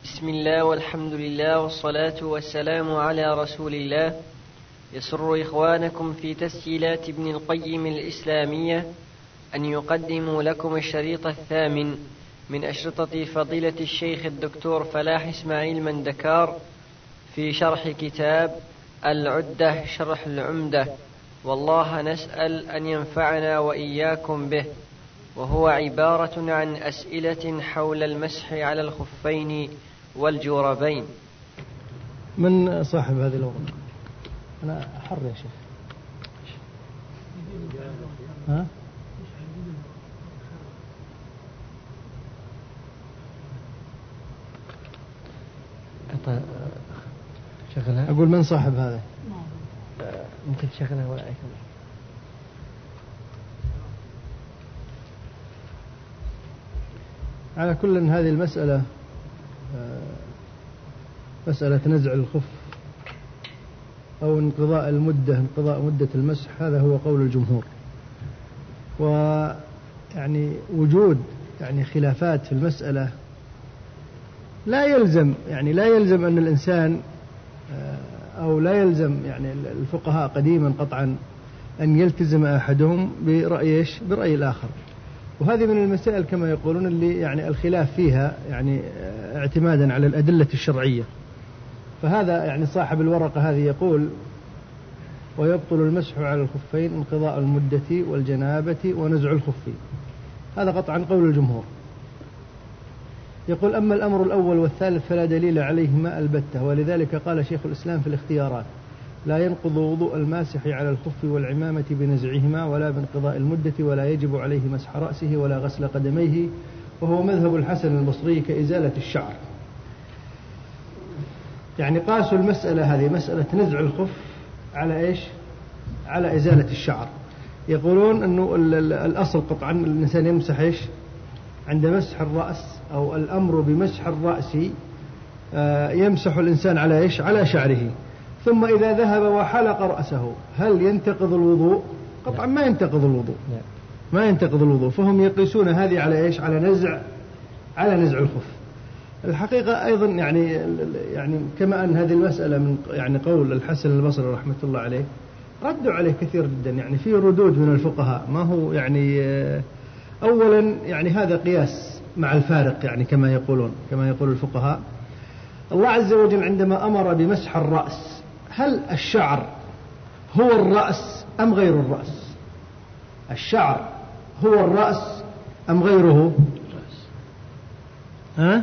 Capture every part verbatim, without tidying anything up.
بسم الله والحمد لله والصلاة والسلام على رسول الله. يسر إخوانكم في تسجيلات ابن القيم الإسلامية أن يقدموا لكم الشريط الثامن من أشرطة فضيلة الشيخ الدكتور فلاح إسماعيل مندكار في شرح كتاب العدة شرح العمدة، والله نسأل أن ينفعنا وإياكم به، وهو عبارة عن أسئلة حول المسح على الخفين والجوربين. من صاحب هذه الورقة؟ أنا حر يا شيخ. ها؟ شغلها. أقول من صاحب هذا؟ ممكن تشغلها ولا أي كلام. على كل هذه المسألة مسألة نزع الخف أو انقضاء المدة انقضاء مدة المسح، هذا هو قول الجمهور. ويعني وجود يعني خلافات في المسألة لا يلزم يعني لا يلزم أن الإنسان أو لا يلزم يعني الفقهاء قديما قطعا أن يلتزم أحدهم برأي إيش برأي الآخر. وهذه من المسائل كما يقولون اللي يعني الخلاف فيها يعني اعتمادا على الأدلة الشرعية. فهذا يعني صاحب الورقة هذه يقول: ويبطل المسح على الخفين انقضاء المدة والجنابة ونزع الخفين. هذا قطعا قول الجمهور. يقول: أما الأمر الأول والثالث فلا دليل عليهما البتة، ولذلك قال شيخ الإسلام في الاختيارات: لا ينقض وضوء الماسح على الخف والعمامة بنزعهما ولا بانقضاء المدة، ولا يجب عليه مسح رأسه ولا غسل قدميه، وهو مذهب الحسن البصري كإزالة الشعر. يعني قاسوا المسألة هذه مسألة نزع الخف على إيش؟ على إزالة الشعر. يقولون أنه الأصل قطعا الإنسان يمسح إيش؟ عند مسح الرأس أو الأمر بمسح الرأس يمسح الإنسان على إيش؟ على شعره. ثم إذا ذهب وحلق رأسه هل ينتقض الوضوء؟ قطعا ما ينتقض الوضوء، ما ينتقض الوضوء. فهم يقيسون هذه على إيش؟ على نزع على نزع الخف. الحقيقة أيضا يعني يعني كما أن هذه المسألة من يعني قول الحسن البصري رحمة الله عليه، ردوا عليه كثير جدا، يعني في ردود من الفقهاء. ما هو يعني أولا يعني هذا قياس مع الفارق، يعني كما يقولون كما يقول الفقهاء. الله عز وجل عندما أمر بمسح الرأس، هل الشعر هو الرأس أم غير الرأس؟ الشعر هو الرأس أم غيره؟ ها؟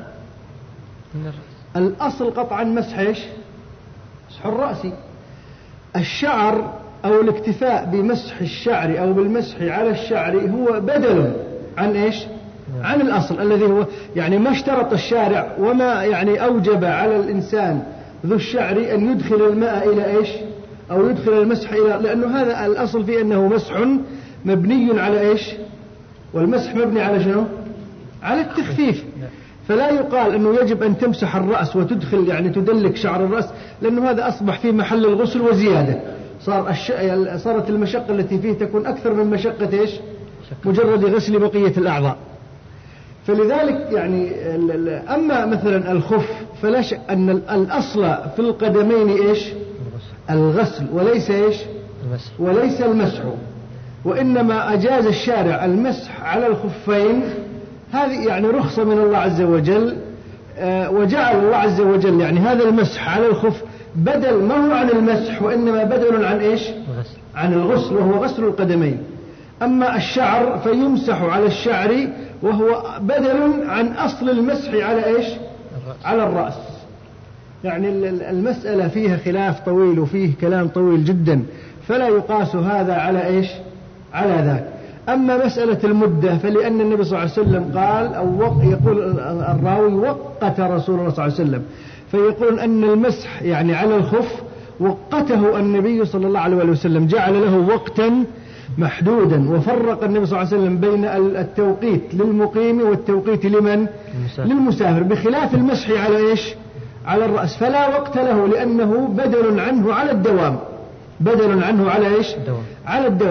الأصل قطعا مسح إيش؟ مسح الرأس. الشعر أو الاكتفاء بمسح الشعر أو بالمسح على الشعر هو بدل عن إيش؟ عن الأصل الذي هو يعني ما اشترط الشارع وما يعني أوجب على الإنسان ذو الشعر أن يدخل الماء إلى إيش؟ أو يدخل المسح إلى، لأنه هذا الأصل فيه أنه مسح مبني على إيش؟ والمسح مبني على شنو؟ على التخفيف. فلا يقال أنه يجب أن تمسح الرأس وتدخل يعني تدلك شعر الرأس، لأنه هذا أصبح في محل الغسل وزيادة. صار الش... صارت المشقة التي فيه تكون أكثر من مشقة إيش؟ مجرد غسل بقية الأعضاء. فلذلك يعني أما مثلا الخف فلا شك أن الأصل في القدمين إيش؟ الغسل وليس إيش؟ وليس المسح. وإنما أجاز الشارع المسح على الخفين، هذه يعني رخصة من الله عز وجل. وجعل الله عز وجل يعني هذا المسح على الخف بدل ما هو عن المسح، وإنما بدل عن إيش؟ عن الغسل، وهو غسل القدمين. أما الشعر فيمسح على الشعر وهو بدل عن أصل المسح على إيش؟ على الرأس. يعني المسألة فيها خلاف طويل وفيه كلام طويل جدا، فلا يقاس هذا على إيش؟ على ذاك. أما مسألة المدة فلأن النبي صلى الله عليه وسلم قال أو يقول الراوي وقت رسول الله صلى الله عليه وسلم، فيقول أن المسح يعني على الخف وقته النبي صلى الله عليه وسلم، جعل له وقتا محدودا، وفرق النبي صلى الله عليه وسلم بين التوقيت للمقيم والتوقيت لمن؟ المسافر. للمسافر، بخلاف المسح على إيش؟ على الرأس، فلا وقت له لأنه بدل عنه على الدوام، بدل عنه على إيش؟ الدوام. على الدوام.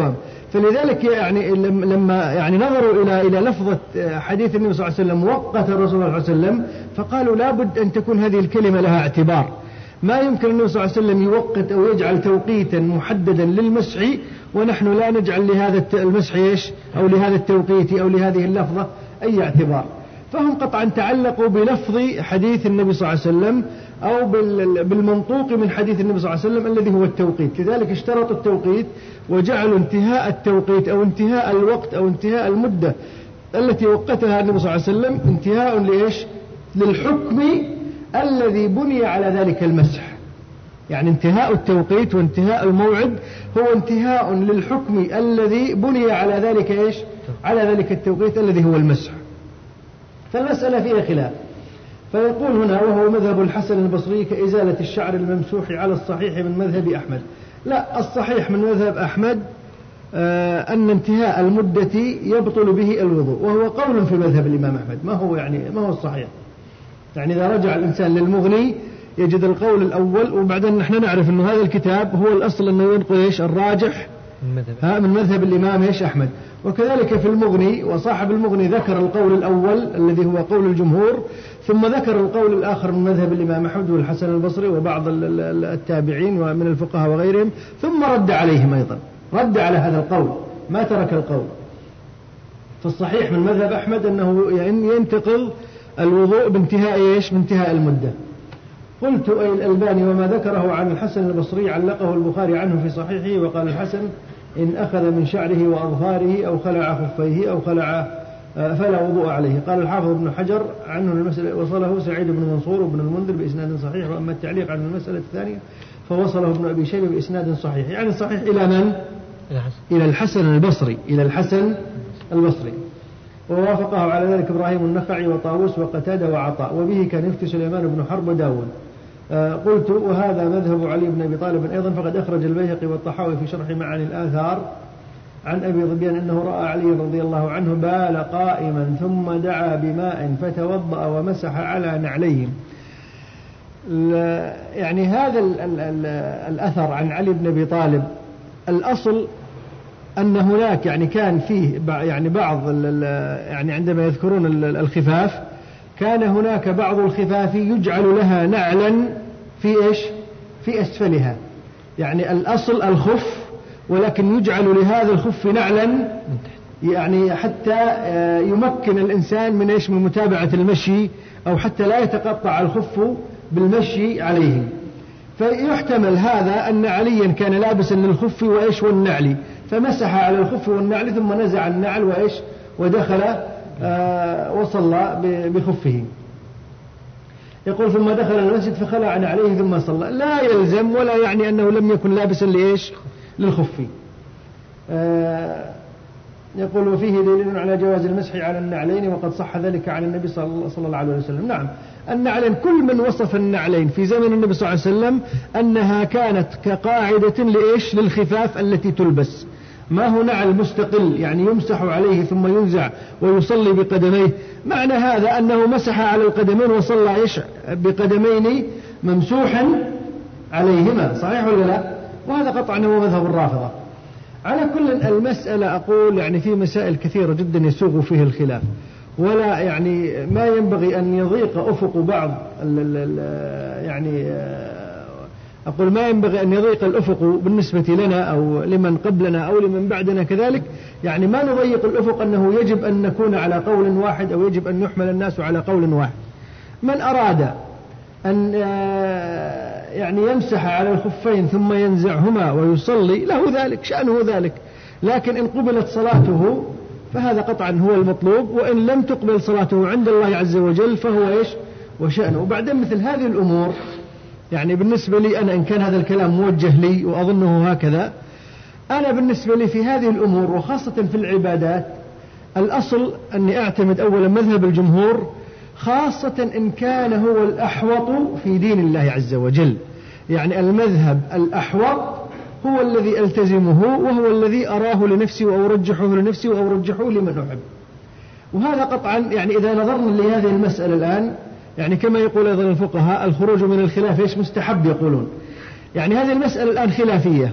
فلذلك يعني لما يعني نظروا إلى إلى لفظة حديث النبي صلى الله عليه وسلم وقت الرسول صلى الله عليه وسلم، فقالوا لابد أن تكون هذه الكلمة لها اعتبار. ما يمكن النبي صلى الله عليه وسلم يوقت أو يجعل توقيتا محددا للمسح ونحن لا نجعل لهذا المسح إيش أو لهذا التوقيت أو لهذه اللفظة أي اعتبار. فهم قطعا تعلقوا بلفظ حديث النبي صلى الله عليه وسلم أو بالمنطوق من حديث النبي صلى الله عليه وسلم الذي هو التوقيت. لذلك اشترطوا التوقيت وجعلوا انتهاء التوقيت أو انتهاء الوقت أو انتهاء المدة التي وقتها النبي صلى الله عليه وسلم انتهاء لإيش؟ للحكم الذي بني على ذلك المسح. يعني انتهاء التوقيت وانتهاء الموعد هو انتهاء للحكم الذي بني على ذلك إيش؟ على ذلك التوقيت الذي هو المسح. فالمسألة فيها خلاف. فيقول هنا وهو مذهب الحسن البصري كإزالة الشعر الممسوح على الصحيح من مذهب أحمد. لا، الصحيح من مذهب أحمد آه أن انتهاء المدة يبطل به الوضوء، وهو قول في مذهب الإمام أحمد، ما هو يعني ما هو الصحيح. يعني إذا رجع الإنسان للمغني يجد القول الأول، وبعدين نحن نعرف أن هذا الكتاب هو الأصل أنه ينقل إيش الراجح ها من مذهب الإمام إيش أحمد. وكذلك في المغني، وصاحب المغني ذكر القول الأول الذي هو قول الجمهور، ثم ذكر القول الآخر من مذهب الإمام أحمد والحسن البصري وبعض التابعين ومن الفقهاء وغيرهم، ثم رد عليهم أيضا، رد على هذا القول، ما ترك القول. فالصحيح من مذهب أحمد أنه ينتقل الوضوء بانتهاء إيش؟ بانتهاء المدة. قلت أي الألباني وما ذكره عن الحسن البصري علقه البخاري عنه في صحيحه، وقال الحسن إن أخذ من شعره وأظفاره أو خلع خفيه أو خلع فلا وضوء عليه. قال الحافظ ابن حجر عنه المسألة وصله سعيد بن منصور وابن المنذر بإسناد صحيح، وأما التعليق عن المسألة الثانية فوصله ابن أبي شيبة بإسناد صحيح. يعني صحيح إلى من؟ إلى الحسن البصري، إلى الحسن البصري. ووافقه على ذلك إبراهيم النخعي وطاووس وقتادة وعطاء، وبه كان يفتي سليمان بن حرب وداود. آه قلت وهذا مذهب علي بن أبي طالب أيضا، فقد أخرج البيهقي والطحاوي في شرح معاني الآثار عن أبي ظبيان أنه رأى علي رضي الله عنه بال قائما ثم دعا بماء فتوضأ ومسح على نعليهم. يعني هذا ال ال ال الأثر عن علي بن أبي طالب الأصل أن هناك يعني كان فيه يعني بعض يعني عندما يذكرون الخفاف كان هناك بعض الخفاف يجعل لها نعلا في إيش؟ في أسفلها. يعني الأصل الخف، ولكن يجعل لهذا الخف نعلا يعني حتى يمكن الإنسان من إيش؟ من متابعة المشي، أو حتى لا يتقطع الخف بالمشي عليه. فيحتمل هذا أن عليا كان لابسا للخف وإيش؟ والنعل، فمسح على الخف والنعل ثم نزع النعل وإيش؟ ودخل آه وصلى بخفه. يقول ثم دخل المسجد فخلع نعليه ثم صلى. لا يلزم ولا يعني أنه لم يكن لابسا لإيش؟ للخف. آه يقول وفيه دليل على جواز المسح على النعلين، وقد صح ذلك عن النبي صلى الله عليه وسلم. نعم، النعلين كل من وصف النعلين في زمن النبي صلى الله عليه وسلم أنها كانت كقاعدة لإيش؟ للخفاف التي تلبس، ما هو نعل مستقل يعني يمسح عليه ثم ينزع ويصلي بقدميه. معنى هذا أنه مسح على القدمين وصلى إيش؟ بقدمين ممسوحا عليهما. صحيح ولا لا؟ وهذا قطعا هو مذهب الرافضة. على كل المسألة أقول يعني في مسائل كثيرة جدا يسوغ فيه الخلاف، ولا يعني ما ينبغي أن يضيق أفق بعض ال ال يعني أقول ما ينبغي أن يضيق الأفق بالنسبة لنا أو لمن قبلنا أو لمن بعدنا كذلك. يعني ما نضيق الأفق أنه يجب أن نكون على قول واحد أو يجب أن يحمل الناس على قول واحد. من أراد أن يعني يمسح على الخفين ثم ينزعهما ويصلي له ذلك، شأنه ذلك. لكن إن قبلت صلاته فهذا قطعا هو المطلوب، وإن لم تقبل صلاته عند الله عز وجل فهو إيش؟ وشأنه. وبعدين مثل هذه الأمور يعني بالنسبة لي أنا إن كان هذا الكلام موجه لي وأظنه هكذا، أنا بالنسبة لي في هذه الأمور وخاصة في العبادات الأصل أني أعتمد أولا مذهب الجمهور، خاصة إن كان هو الأحوط في دين الله عز وجل. يعني المذهب الأحوط هو الذي ألتزمه وهو الذي أراه لنفسي وأرجحه لنفسي وأرجحه لمن أحب. وهذا قطعا يعني إذا نظرنا لهذه المسألة الآن يعني كما يقول أيضا الفقهاء الخروج من الخلاف إيش؟ مستحب يقولون. يعني هذه المسألة الآن خلافية،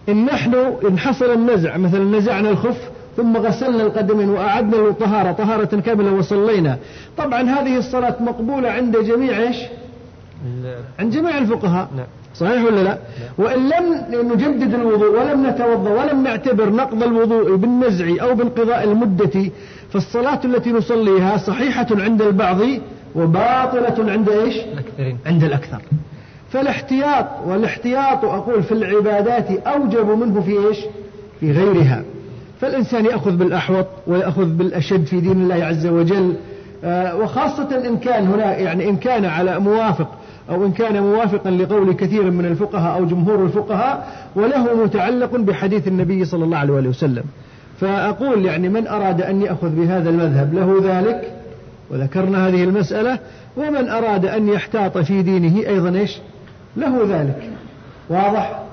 إن نحن إن حصل النزع مثلا نزعنا الخف ثم غسلنا القدمين وأعدنا الطهارة طهارة كاملة وصلينا، طبعا هذه الصلاة مقبولة عند جميع إيش؟ عند جميع الفقهاء، صحيح ولا لا؟ وإن لم نجدد الوضوء ولم نتوضأ ولم نعتبر نقض الوضوء بالنزع أو بانقضاء المدة، فالصلاة التي نصليها صحيحة عند البعض وباطلة عند إيش؟ الأكثرين. عند الأكثر. فالاحتياط والاحتياط أقول في العبادات أوجب منه في إيش؟ في غيرها. فالإنسان يأخذ بالأحوط ويأخذ بالأشد في دين الله عز وجل، آه وخاصة إن كان هنا يعني إن كان على موافق أو إن كان موافقا لقول كثير من الفقهاء أو جمهور الفقهاء وله متعلق بحديث النبي صلى الله عليه وسلم. فأقول يعني من أراد أن يأخذ بهذا المذهب له ذلك، وذكرنا هذه المسألة، ومن أراد أن يحتاط في دينه أيضا إيش له ذلك. واضح؟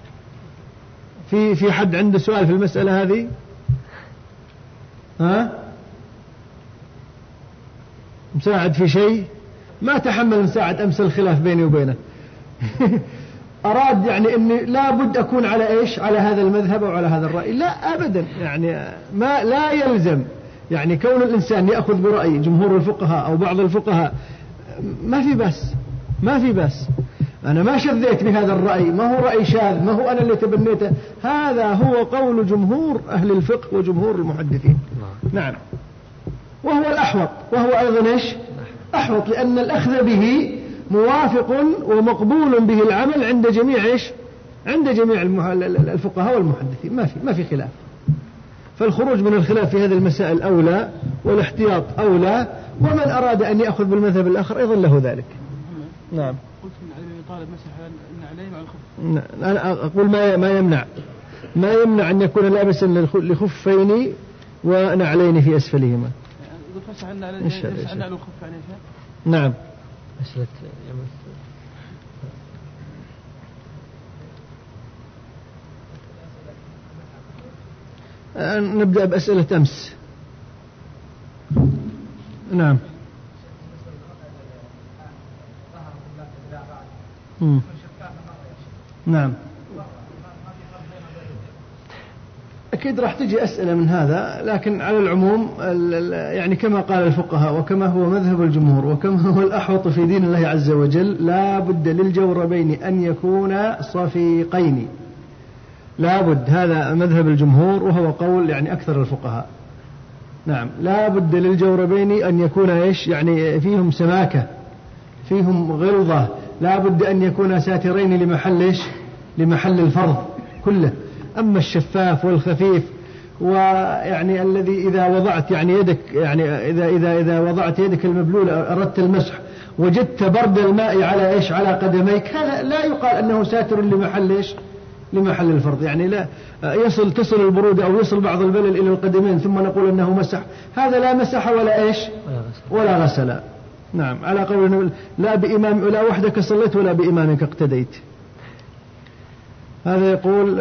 في في حد عنده سؤال في المسألة هذه؟ ها؟ مساعد في شيء؟ ما تحمل مساعد أمس الخلاف بيني وبينه. أراد يعني أني لا بد أكون على إيش؟ على هذا المذهب أو على هذا الرأي؟ لا أبدا، يعني ما لا يلزم يعني كون الإنسان يأخذ برأي جمهور الفقهاء أو بعض الفقهاء ما في بس ما في بس أنا ما شذيت بهذا الرأي، ما هو رأي شاذ، ما هو أنا اللي تبنيته، هذا هو قول جمهور أهل الفقه وجمهور المحدثين. نعم. وهو الأحوط، وهو أيضا إيش؟ أحوط، لأن الأخذ به موافق ومقبول به العمل عند جميع إيش؟ عند جميع الفقهاء والمحدثين، ما في ما في خلاف. فالخروج من الخلاف في هذه المسائل أولى، والاحتياط أولى، ومن أراد أن يأخذ بالمذهب الآخر أيضا له ذلك. نعم. قلت إن علي يطالب مسح النعلين مع الخف. أنا أقول ما ما يمنع ما يمنع أن يكون لابسا لخفين ونعلين في أسفلهما. إذا مسح النعلين مسح النعل والخف يعني شيء. نعم. مسألة نبدأ بأسئلة أمس. نعم. مم. نعم. أكيد راح تجي أسئلة من هذا، لكن على العموم يعني كما قال الفقهاء وكما هو مذهب الجمهور وكما هو الأحوط في دين الله عز وجل، لا بد للجوربين أن يكونا صفيقين، لا بد، هذا مذهب الجمهور وهو قول يعني أكثر الفقهاء. نعم، لا بد للجوربين أن يكون إيش؟ يعني فيهم سماكة، فيهم غلظة، لا بد أن يكون ساترين لمحل إيش؟ لمحل الفرض كله. أما الشفاف والخفيف ويعني الذي إذا وضعت يعني يدك يعني إذا إذا إذا وضعت يدك المبلولة أردت المسح وجدت برد الماء على إيش؟ على قدميك، هذا لا يقال أنه ساتر لمحل إيش؟ لمحل الفرض. يعني لا يصل تصل البرودة أو يصل بعض البلل إلى القدمين ثم نقول أنه مسح، هذا لا مسح ولا إيش؟ ولا غسل. نعم، على قول لا بإمام ولا وحدك صليت ولا بإمامك اقتديت. هذا يقول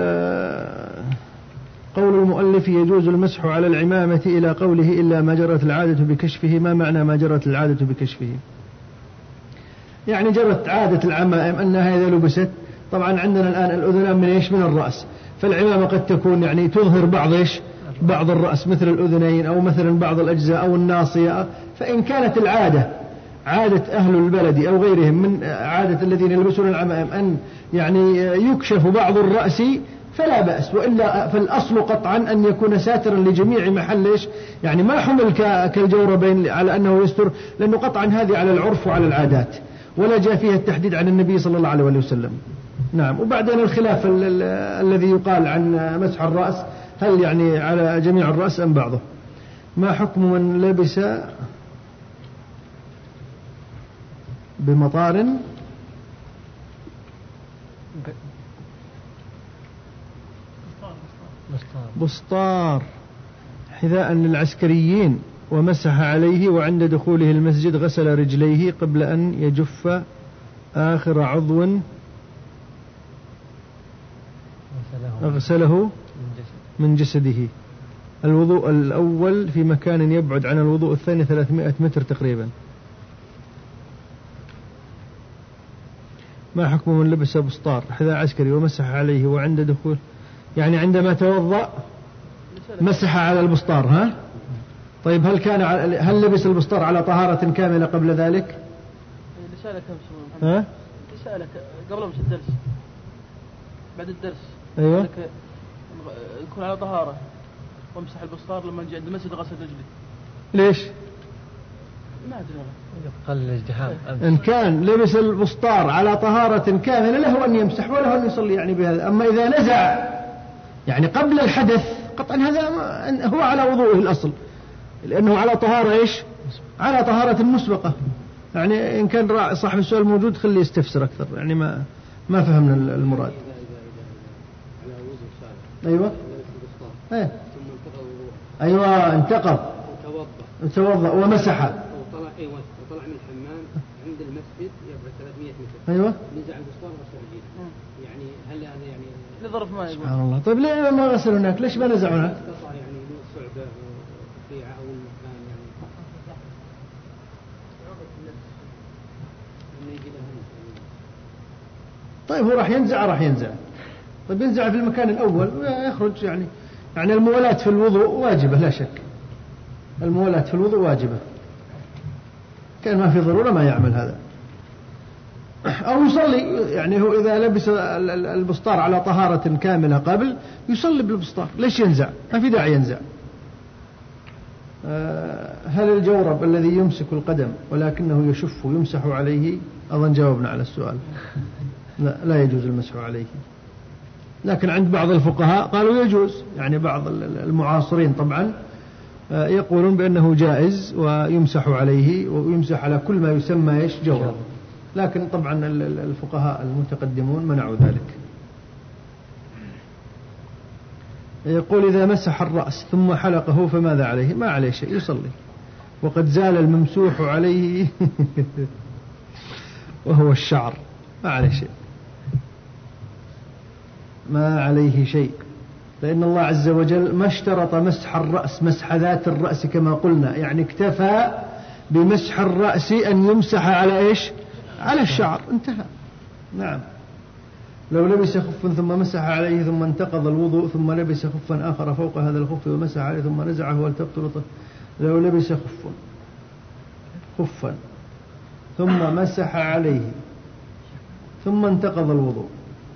قول المؤلف يجوز المسح على العمامة إلى قوله إلا ما جرت العادة بكشفه، ما معنى ما جرت العادة بكشفه؟ يعني جرت عادة العمائم أنها إذا لبست، طبعا عندنا الآن الأذنان من إيش؟ من الرأس، فالعمامة قد تكون يعني تظهر بعض إيش؟ بعض الرأس مثل الأذنين أو مثلا بعض الأجزاء أو الناصية. فإن كانت العادة عادة أهل البلد أو غيرهم من عادة الذين يلبسون العمائم أن يعني يكشف بعض الرأس فلا بأس، وإلا فالأصل قطعا أن يكون ساترا لجميع محل إيش؟ يعني ما حمل كالجوربين على أنه يستر، لأنه قطعا هذه على العرف وعلى العادات ولا جاء فيها التحديد عن النبي صلى الله عليه وسلم. نعم. وبعدين الخلاف الذي يقال عن مسح الرأس هل يعني على جميع الرأس أم بعضه؟ ما حكم من لبس بمطار بسطار حذاء للعسكريين ومسح عليه وعند دخوله المسجد غسل رجليه قبل أن يجف آخر عضو أغسله من جسده. الوضوء الأول في مكان يبعد عن الوضوء الثاني ثلاثمائة متر تقريبا. ما حكم من لبس بسطار حذاء عسكري ومسح عليه وعند دخول يعني عندما توضأ مسح على البسطار. ها طيب هل كان على هل لبس البسطار على طهارة كاملة قبل ذلك؟ رسالة كم ها رسالة قبل مش الدرس بعد الدرس. أيوة يكون على طهارة وامسح البسطار لما نجي عند المسجد غسل رجلي. ليش؟ ما أدري قل الازدحام. إن كان لبس البسطار على طهارة كاملة له أن يمسح وله أن يصلي يعني بهذا. أما إذا نزع يعني قبل الحدث قطعا هذا هو على وضوءه الأصل، لأنه على طهارة إيش؟ على طهارة مسبقة. يعني إن كان صاحب السؤال موجود خليه يستفسر أكثر، يعني ما ما فهمنا المراد. أيوة أيه. أيوة انتقض توضأ ومسح وطلع أيوة وطلع من الحمام عند المسجد يبعد ثلاثمائة متر. أيوة نزع البسطار وغسل يعني هل هذا يعني لظرف ما يقول. سبحان الله. طيب ليه ما غسل هناك؟ ليش ما نزع هناك؟ قطع يعني من الصعبة وقطيعة أو المكان يعني. طيب هو راح ينزع راح ينزع. طيب ينزع في المكان الأول ويخرج يعني يعني الموالاة في الوضوء واجبة لا شك. الموالاة في الوضوء واجبة. كان ما في ضرورة ما يعمل هذا. أو يصلي يعني هو إذا لبس البسطار على طهارة كاملة قبل يصلي بالبسطار. ليش ينزع؟ ما في داعي ينزع. هل الجورب الذي يمسك القدم ولكنه يشف يمسح عليه؟ أظن جاوبنا على السؤال. لا, لا يجوز المسح عليه، لكن عند بعض الفقهاء قالوا يجوز. يعني بعض المعاصرين طبعا يقولون بأنه جائز ويمسح عليه ويمسح على كل ما يسمى إيش جورب، لكن طبعا الفقهاء المتقدمون منعوا ذلك. يقول إذا مسح الرأس ثم حلقه فماذا عليه؟ ما عليه شيء، يصلي وقد زال الممسوح عليه وهو الشعر، ما عليه شيء، ما عليه شيء، لأن الله عز وجل ما اشترط مسح الرأس مسح ذات الرأس كما قلنا، يعني اكتفى بمسح الرأس أن يمسح على إيش؟ على الشعر، انتهى. نعم. لو لبس خفا ثم مسح عليه ثم انتقض الوضوء ثم لبس خفا آخر فوق هذا الخف ومسح عليه ثم نزعه والتبطل. لو لبس خفا خفا ثم مسح عليه ثم انتقض الوضوء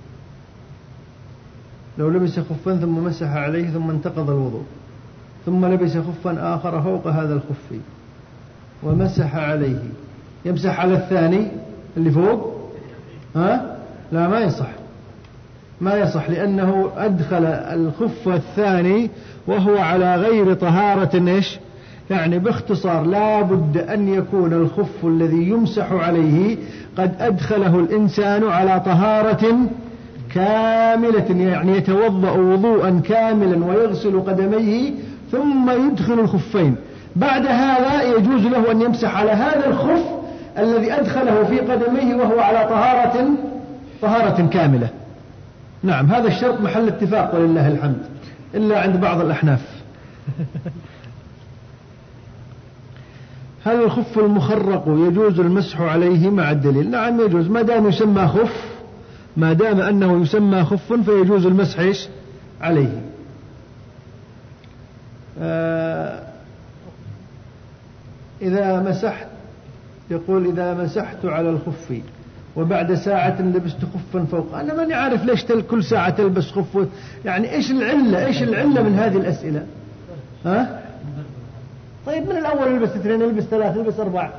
لو لبس خفا ثم مسح عليه ثم انتقض الوضوء ثم لبس خفا آخر فوق هذا الخف ومسح عليه، يمسح على الثاني اللي فوق؟ ها؟ لا، ما يصح، ما يصح، لأنه أدخل الخف الثاني وهو على غير طهارة. إيش يعني؟ باختصار لا بد أن يكون الخف الذي يمسح عليه قد أدخله الإنسان على طهارة كاملة، يعني يتوضأ وضوءا كاملا ويغسل قدميه ثم يدخل الخفين. بعد هذا يجوز له أن يمسح على هذا الخف الذي أدخله في قدميه وهو على طهارة طهارة كاملة. نعم، هذا الشرط محل اتفاق ولله الحمد، إلا عند بعض الأحناف. هل الخف المخرق يجوز المسح عليه مع الدليل؟ نعم يجوز، ما دام يسمى خف، ما دام أنه يسمى خف فيجوز المسح عليه. آه إذا مسحت، يقول إذا مسحت على الخف وبعد ساعة لبست خفا فوق، أنا ماني عارف ليش كل ساعة تلبس خف، يعني إيش العلة إيش العلة من هذه الأسئلة؟ ها؟ طيب من الأول لبس اثنين، لبس ثلاث، لبس أربعة.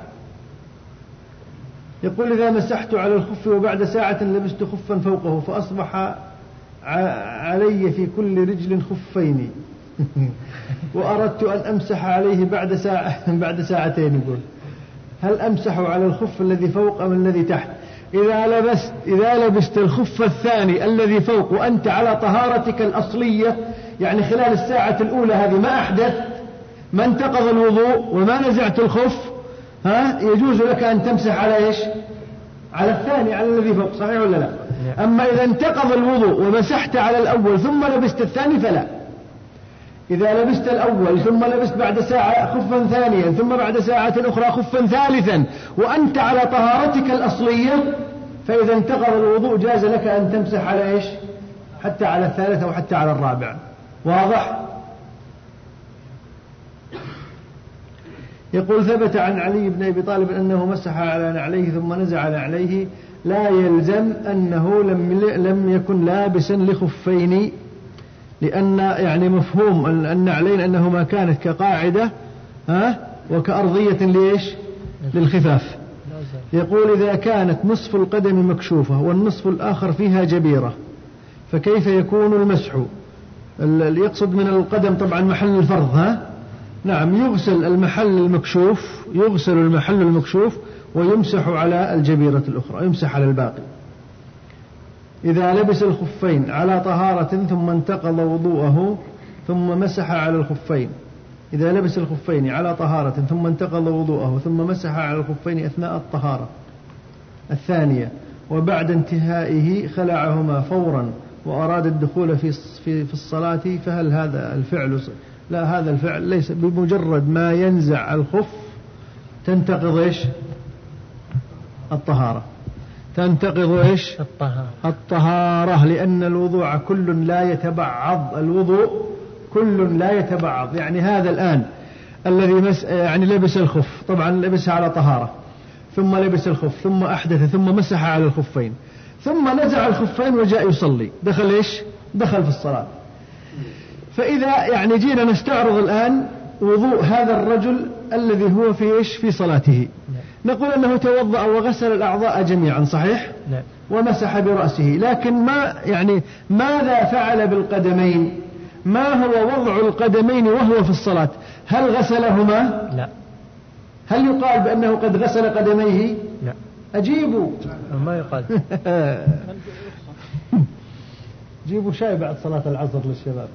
يقول إذا مسحت على الخف وبعد ساعة لبست خفا فوقه فأصبح علي في كل رجل خفين وأردت أن أمسح عليه بعد ساعة بعد ساعتين، يقول هل أمسح على الخف الذي فوق أم الذي تحت؟ إذا لبست إذا لبست الخف الثاني الذي فوق وأنت على طهارتك الأصلية، يعني خلال الساعة الأولى هذه ما أحدث، ما انتقض الوضوء وما نزعت الخف، ها يجوز لك أن تمسح على إيش؟ على الثاني، على الذي فوق، صحيح ولا لا؟ أما إذا انتقض الوضوء ومسحت على الأول ثم لبست الثاني فلا. إذا لبست الأول ثم لبست بعد ساعة خفا ثانيا ثم بعد ساعة أخرى خفا ثالثا وأنت على طهارتك الأصلية، فإذا انتقض الوضوء جاز لك أن تمسح على إيش؟ حتى على الثالث أو حتى على الرابع. واضح؟ يقول ثبت عن علي بن أبي طالب أنه مسح على نعليه ثم نزع نعليه، لا يلزم أنه لم لم يكن لابسا لخفين، لأن يعني مفهوم النعلين أنهما كانت كقاعدة ها وكأرضية ليش للخفاف. يقول إذا كانت نصف القدم مكشوفة والنصف الآخر فيها جبيرة فكيف يكون المسح؟ يقصد من القدم طبعا محل الفرض. ها نعم، يغسل المحل المكشوف يغسل المحل المكشوف ويمسح على الجبيرة الأخرى، يمسح على الباقي. إذا لبس الخفين على طهارة ثم انتقض وضوءه ثم مسح على الخفين إذا لبس الخفين على طهارة ثم انتقض وضوءه ثم مسح على الخفين أثناء الطهارة الثانية وبعد انتهائه خلعهما فورا وأراد الدخول في في في الصلاة، فهل هذا الفعل؟ لا، هذا الفعل ليس بمجرد ما ينزع الخف تنتقض إيش الطهارة تنتقض إيش الطهارة الطهارة لأن الوضوء كل لا يتبعض الوضوء كل لا يتبعض. يعني هذا الآن الذي مس يعني لبس الخف، طبعا لبسها على طهارة ثم لبس الخف ثم أحدث ثم مسح على الخفين ثم نزع الخفين وجاء يصلي، دخل إيش دخل في الصلاة. فإذا يعني جينا نستعرض الآن وضوء هذا الرجل الذي هو في إيش في صلاته، نقول أنه توضأ وغسل الأعضاء جميعا صحيح ومسح برأسه، لكن ما يعني ماذا فعل بالقدمين؟ ما هو وضع القدمين وهو في الصلاة؟ هل غسلهما؟ لا. هل يقال بأنه قد غسل قدميه؟ لا. أجيبوا. ما يقال. جيبوا شاي بعد صلاة العصر للشباب.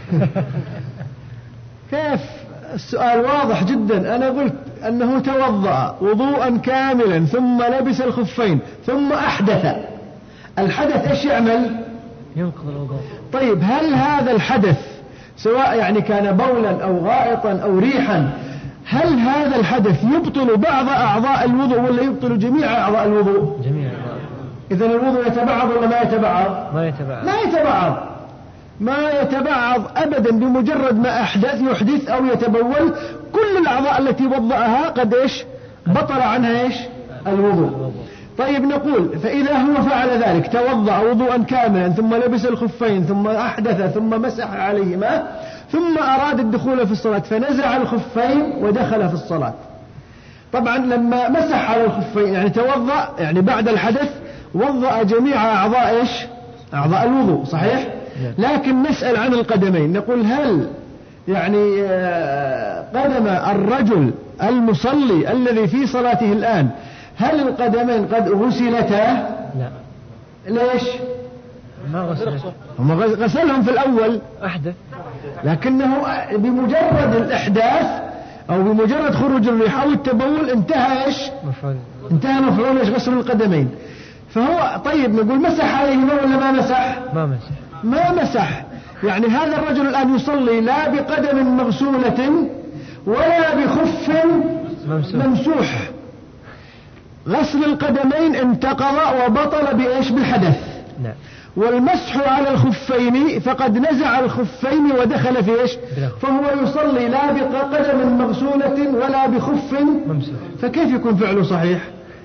كيف؟ السؤال واضح جدا. أنا قلت أنه توضأ وضوءا كاملا ثم لبس الخفين ثم أحدث. الحدث إيش يعمل؟ ينقض الوضوء. طيب هل هذا الحدث سواء يعني كان بولا أو غائطا أو ريحا، هل هذا الحدث يبطل بعض أعضاء الوضوء ولا يبطل جميع أعضاء الوضوء؟ جميع أعضاء. إذن الوضوء يتبعض ولا ما يتبعض؟ ما يتبعض. ما يتبعض ما يتبعض أبدا. بمجرد ما أحدث يحدث أو يتبول كل الأعضاء التي وضعها قد إيش بطل عنها إيش الوضوء. طيب نقول فإذا هو فعل ذلك توضأ وضوءا كاملا ثم لبس الخفين ثم أحدث ثم مسح عليهما ثم أراد الدخول في الصلاة فنزع الخفين ودخل في الصلاة. طبعا لما مسح على الخفين يعني توضأ يعني بعد الحدث وضأ جميع أعضاء إيش أعضاء الوضوء صحيح. لكن نسأل عن القدمين، نقول هل يعني قدم الرجل المصلي الذي في صلاته الآن هل القدمين قد غسلتا؟ لا. ليش؟ ما غسلهم. هم غسلهم في الأول أحدث، لكنه بمجرد الإحداث أو بمجرد خروج الريح أو التبول انتهى إيش مفعول. انتهى مفعول إيش غسل القدمين. فهو طيب نقول مسح عليهما ولا ما مسح؟ ما مسح. ما مسح. يعني هذا الرجل الآن يصلي لا بقدم مغسولة ولا بخف ممسوح. ممسوح. غسل القدمين انتقض وبطل بإيش بالحدث. نعم. والمسح على الخفين فقد نزع الخفين ودخل في إيش فهو يصلي لا بقدم مغسولة ولا بخف ممسوح. فكيف يكون فعله صحيح؟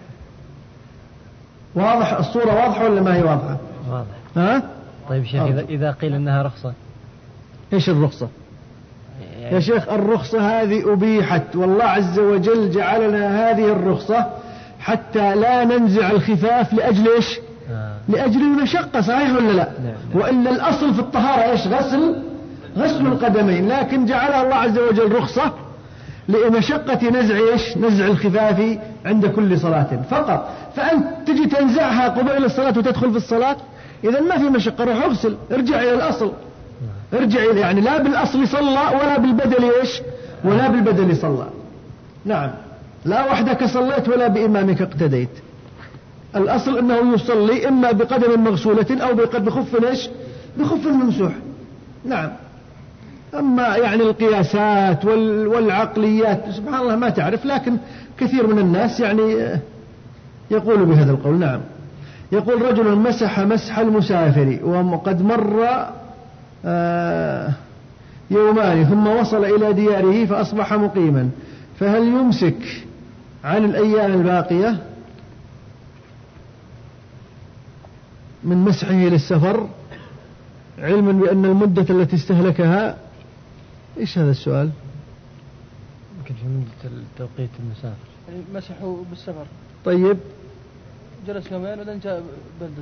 واضح الصورة واضحة ولا ما هي واضحة؟ واضح. ها؟ طيب شيخ إذا, إذا قيل إنها رخصة إيش الرخصة؟ يعني يا شيخ الرخصة هذه أبيحت والله عز وجل جعلنا هذه الرخصة حتى لا ننزع الخفاف لأجل إيش آه. لأجل المشقة صحيح ولا لا؟ نعم. وإلا الأصل في الطهارة إيش غسل غسل القدمين، لكن جعلها الله عز وجل رخصة لمشقة نزع إيش نزع الخفاف عند كل صلاة فقط. فأنت تجي تنزعها قبيل الصلاة وتدخل في الصلاة إذا ما في مشقة، روح اغسل ارجع إلى الأصل ارجع إلى يعني لا بالأصل صلى ولا بالبدل إيش ولا بالبدل صلى. نعم لا وحدك صليت ولا بإمامك اقتديت. الأصل أنه يصلي إما بقدم مغسولة أو بخف إيش بخف ممسوح. نعم. أما يعني القياسات والعقليات سبحان الله ما تعرف، لكن كثير من الناس يعني يقول بهذا القول. نعم. يقول رجل مسح مسح المسافر وقد مر آه يومان ثم وصل إلى دياره فأصبح مقيما، فهل يمسك عن الأيام الباقية من مسحه للسفر علما بأن المدة التي استهلكها؟ إيش هذا السؤال؟ يمكن في مدة التوقيت المسافر يعني مسحوا بالسفر. طيب جلس يومين بعدين جاء بلدته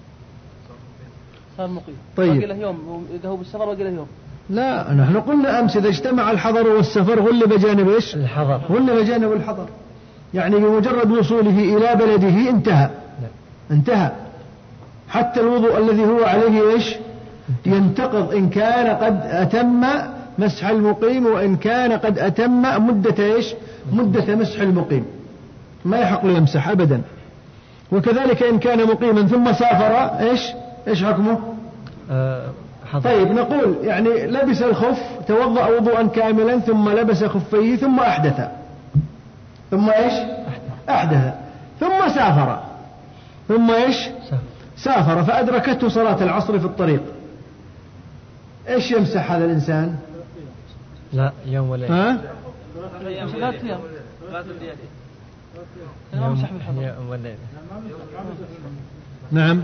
صار مقيم. طيب باقي له يوم، إذا هو بالسفر باقي له يوم. لا، نحن قلنا أمس إذا اجتمع الحضر والسفر غلب جانب إيش؟ الحضر. غلب جانب الحضر، يعني بمجرد وصوله إلى بلده انتهى. لا. انتهى حتى الوضوء الذي هو عليه إيش؟ ينتقض إن كان قد أتم مسح المقيم، وإن كان قد أتم مدة إيش؟ مدة مسح المقيم، ما يحق له يمسح أبدا. وكذلك إن كان مقيما ثم سافر إيش؟ إيش حكمه؟ أه طيب نقول يعني لبس الخف، توضأ وضوءا كاملا ثم لبس خفيه ثم أحدث، ثم إيش؟ أحدث ثم سافر، ثم إيش؟ سافر فأدركته صلاة العصر في الطريق، إيش يمسح هذا الإنسان؟ لا، يوم وليلة. ها؟ ثلاث أيام. يوم يوم وليلة. نعم.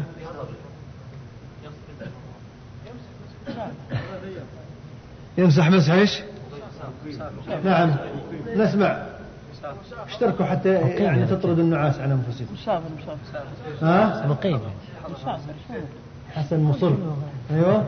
يمسح مسح إيش؟ نعم نسمع. اشتركوا حتى يعني تطرد النعاس عن أنفسكم. مسافر مسافر. ها؟ مقيم. مسافر. حسن مصر. أيوة.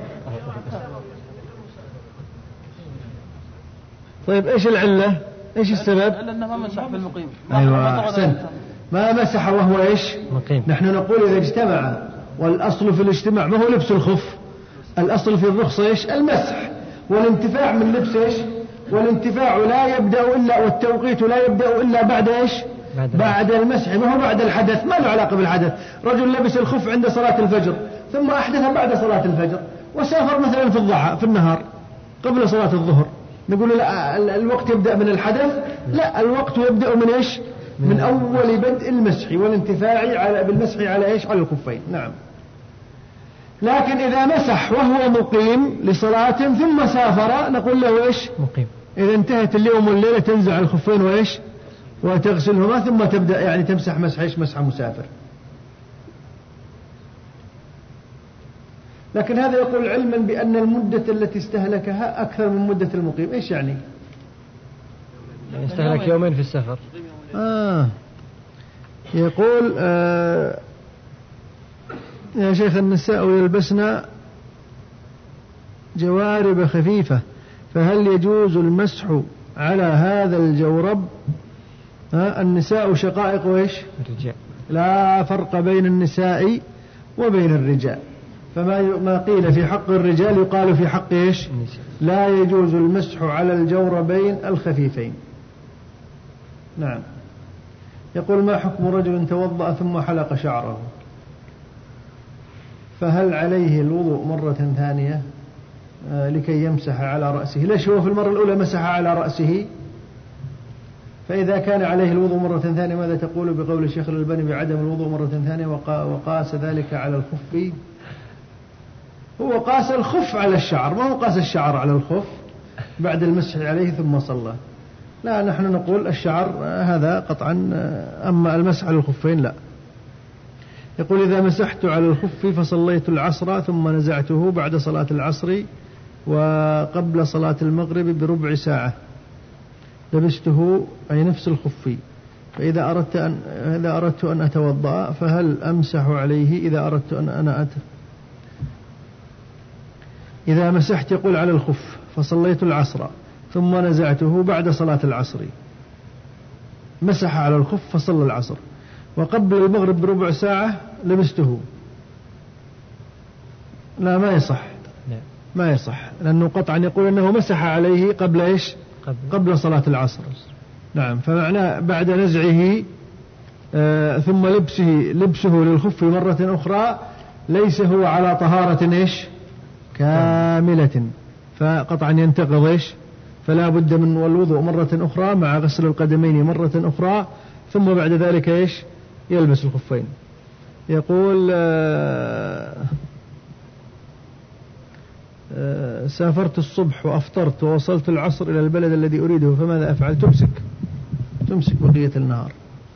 طيب إيش العلة؟ إيش السبب؟ لأنه ما مسح في المقيم. أيوة أحسنت، ما مسح وهو إيش؟ مقيم. نحن نقول إذا اجتمع، والأصل في الاجتماع ما هو لبس الخف، الأصل في الرخصة إيش؟ المسح، والانتفاع من لبس إيش؟ والانتفاع لا يبدأ إلا، والتوقيت لا يبدأ إلا بعد إيش؟ بعد, بعد المسح، ما هو بعد الحدث، ما له علاقة بالحدث. رجل لبس الخف عند صلاة الفجر ثم أحدث بعد صلاة الفجر، وسافر مثلا في الضحى في النهار قبل صلاة الظهر، نقول لا الوقت يبدأ من الحدث؟ لا، الوقت يبدأ من إيش؟ من أول بدء المسح والانتفاع على بالمسح على إيش؟ على الخفين. نعم. لكن إذا مسح وهو مقيم لصلاة ثم سافر نقول له إيش؟ مقيم. إذا انتهت اليوم والليلة تنزع الخفين وإيش؟ وتغسلهما ثم تبدأ يعني تمسح مسح إيش؟ مسح مسافر. لكن هذا يقول علما بأن المدة التي استهلكها أكثر من مدة المقيم. إيش يعني؟ يستهلك يومين في السفر. آه يقول آه يا شيخ النساء يلبسن جوارب خفيفة، فهل يجوز المسح على هذا الجورب؟ آه النساء شقائق وإيش؟ الرجال. لا فرق بين النساء وبين الرجال، فما ما قيل في حق الرجال يقال في حق إيش؟ لا يجوز المسح على الجوربين الخفيفين. نعم. يقول ما حكم رجل توضأ ثم حلق شعره، فهل عليه الوضوء مرة ثانية آه لكي يمسح على رأسه؟ ليش هو في المرة الأولى مسح على رأسه؟ فإذا كان عليه الوضوء مرة ثانية ماذا تقول بقول الشيخ الألباني بعدم الوضوء مرة ثانية وقاس ذلك على الخف؟ هو قاس الخف على الشعر، ما هو قاس الشعر على الخف بعد المسح عليه ثم صلى. لا، نحن نقول الشعر هذا قطعا، أما المسح على الخفين لا. يقول إذا مسحت على الخف فصليت العصر ثم نزعته بعد صلاة العصر وقبل صلاة المغرب بربع ساعة، لبسته أي نفس الخف، فإذا أردت أن إذا أردت أن أتوضأ فهل أمسح عليه إذا أردت أن أنا أت إذا مسحت يقول على الخف فصليت العصر ثم نزعته بعد صلاة العصر، مسح على الخف فصلى العصر، وقبل المغرب بربع ساعة لبسته، لا ما يصح، ما يصح، لأنه قطعا يقول أنه مسح عليه قبل إيش؟ قبل صلاة العصر. نعم. فمعناه بعد نزعه آه ثم لبسه لبسه للخف مرة أخرى ليس هو على طهارة إيش؟ كاملة، فقطعا ينتقض إيش؟ فلا بد من الوضوء مرة أخرى مع غسل القدمين مرة أخرى، ثم بعد ذلك إيش؟ يلبس الخفين. يقول آه آه سافرت الصبح وأفطرت ووصلت العصر إلى البلد الذي أريده، فماذا أفعل؟ تمسك تمسك بقية النهار.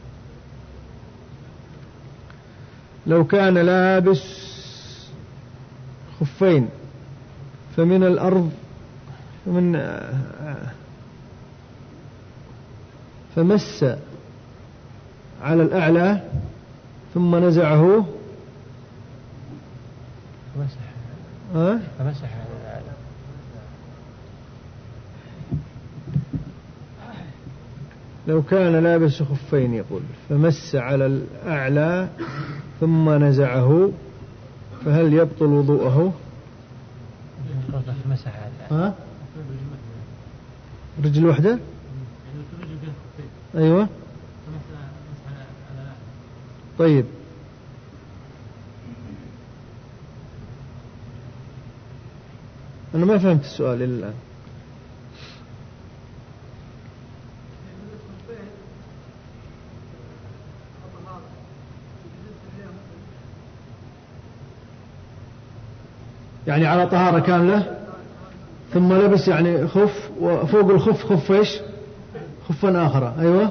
لو كان لابس خفين فمن الأرض فمن آه فمس على الأعلى ثم نزعه فمسح أه؟ فمسح على الأعلى. لو كان لابس خفين يقول فمس على الأعلى ثم نزعه فهل يبطل وضوءه؟ فمسح على الأعلى. ها؟ رجل واحدة؟ أيوة. طيب أنا ما فهمت السؤال إلى الآن. يعني على طهارة كاملة ثم لبس يعني خف وفوق الخف خف إيش؟ خفا آخر. أيوة.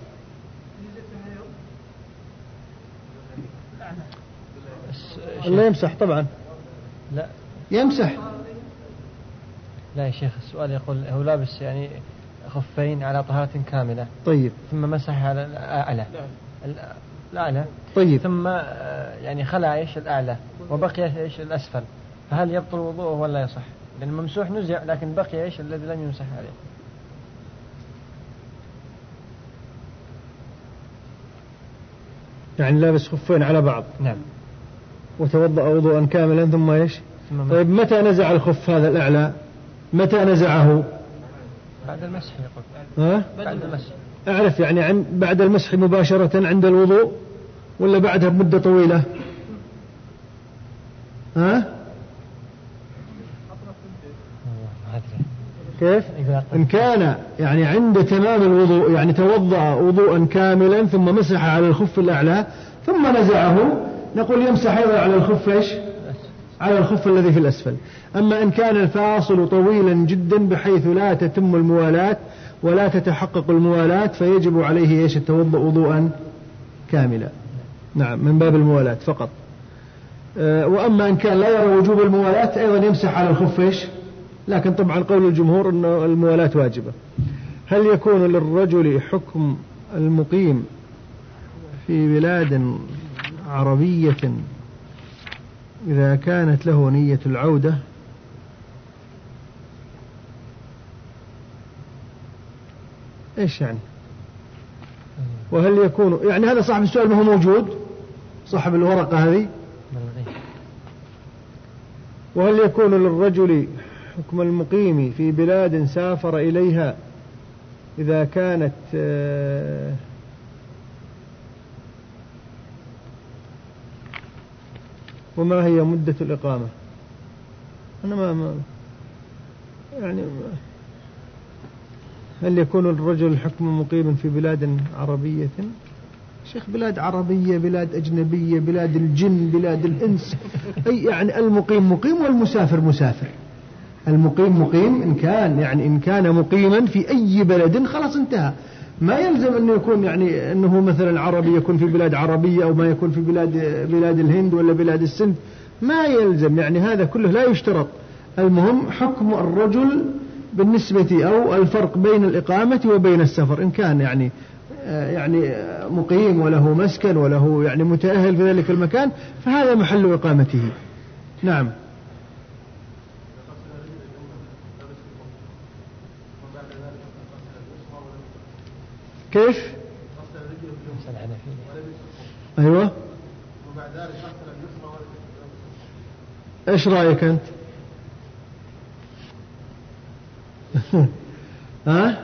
لا يمسح طبعا. لا يمسح. لا يا شيخ السؤال يقول هو لابس يعني خفين على طهارة كاملة. طيب. ثم مسح على الأعلى. الأعلى. طيب. ثم يعني خلع إيش الأعلى وبقي إيش الأسفل، فهل يبطل وضوءه ولا يصح؟ لأن الممسوح نزع لكن بقي إيش الذي لم يمسح عليه. يعني لابس خفين على بعض. نعم. وتوضأ وضوءا كاملا ثم ايش؟ طيب متى نزع الخف هذا الأعلى؟ متى نزعه؟ بعد المسح يقول. ها؟ بعد المسح. أعرف يعني عن بعد المسح مباشرة عند الوضوء ولا بعدها بمدة طويلة؟ ها؟ كيف؟ إن كان يعني عند تمام الوضوء يعني توضأ وضوءا كاملا ثم مسح على الخف الأعلى ثم نزعه نقول يمسح أيضا على الخف إيش؟ على الخف الذي في الأسفل. أما إن كان الفاصل طويلا جدا بحيث لا تتم الموالاة ولا تتحقق الموالاة فيجب عليه إيش؟ التوضأ وضوءا كاملا. نعم من باب الموالاة فقط. أه وأما إن كان لا يرى وجوب الموالاة أيضا يمسح على الخف إيش؟ لكن طبعا قول الجمهور أن الموالاة واجبة. هل يكون للرجل حكم المقيم في بلاد عربية إذا كانت له نية العودة؟ إيش يعني؟ وهل يكون يعني هذا صاحب السؤال ما هو موجود صاحب الورقة هذه؟ وهل يكون للرجل حكم المقيم في بلاد سافر إليها إذا كانت وما هي مدة الإقامة؟ أنا ما, ما يعني هل يكون الرجل حكم مقيم في بلاد عربية؟ شيخ بلاد عربية بلاد أجنبية بلاد الجن بلاد الإنس أي يعني المقيم مقيم والمسافر مسافر. المقيم مقيم إن كان يعني إن كان مقيما في أي بلد خلاص انتهى. ما يلزم أنه يكون يعني أنه مثلا عربي يكون في بلاد عربية أو ما يكون في بلاد بلاد الهند ولا بلاد السند ما يلزم يعني هذا كله لا يشترط. المهم حكم الرجل بالنسبة أو الفرق بين الإقامة وبين السفر إن كان يعني يعني مقيم وله مسكن وله يعني متأهل في ذلك المكان فهذا محل إقامته. نعم. كيف؟ أيوة. إيش رأيك أنت؟ ها؟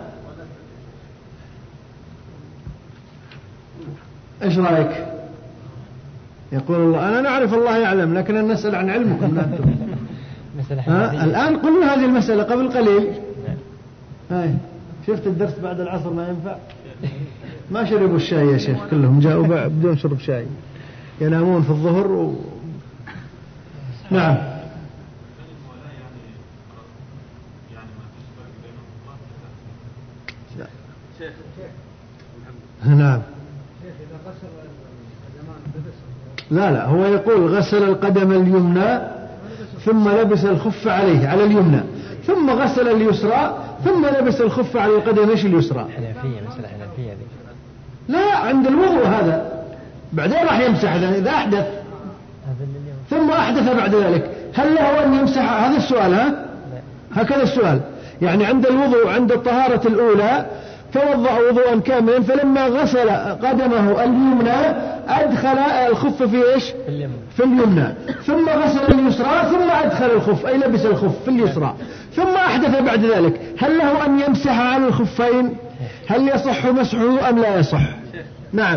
إيش رأيك؟ يقول الله أنا نعرف الله يعلم لكن نسأل عن علمكم أنتم. ها؟ الآن قلنا هذه المسألة قبل قليل. هاي شفت الدرس بعد العصر ما ينفع. ما شربوا الشاي يا شيخ كلهم جاءوا بدون شرب شاي. ينامون في الظهر و... نعم. نعم. لا لا هو يقول غسل القدم اليمنى ثم لبس الخف عليه على اليمنى ثم غسل اليسرى ثم لبس الخف على القدم ايش اليسرى. حنفية مثل حنفية دي. لا عند الوضوء هذا بعدين راح يمسح إذا أحدث ثم أحدث بعد ذلك هل له أن يمسح؟ هذا السؤال. ها هكذا السؤال. يعني عند الوضوء عند الطهارة الأولى توضأ وضوءا كاملا فلما غسل قدمه اليمنى أدخل الخف في إيش؟ في اليمنى ثم غسل اليسرى ثم أدخل الخف أي لبس الخف في اليسرى ثم أحدث بعد ذلك هل له أن يمسح على الخفين؟ هل يصح مسحه أم لا يصح؟ نعم.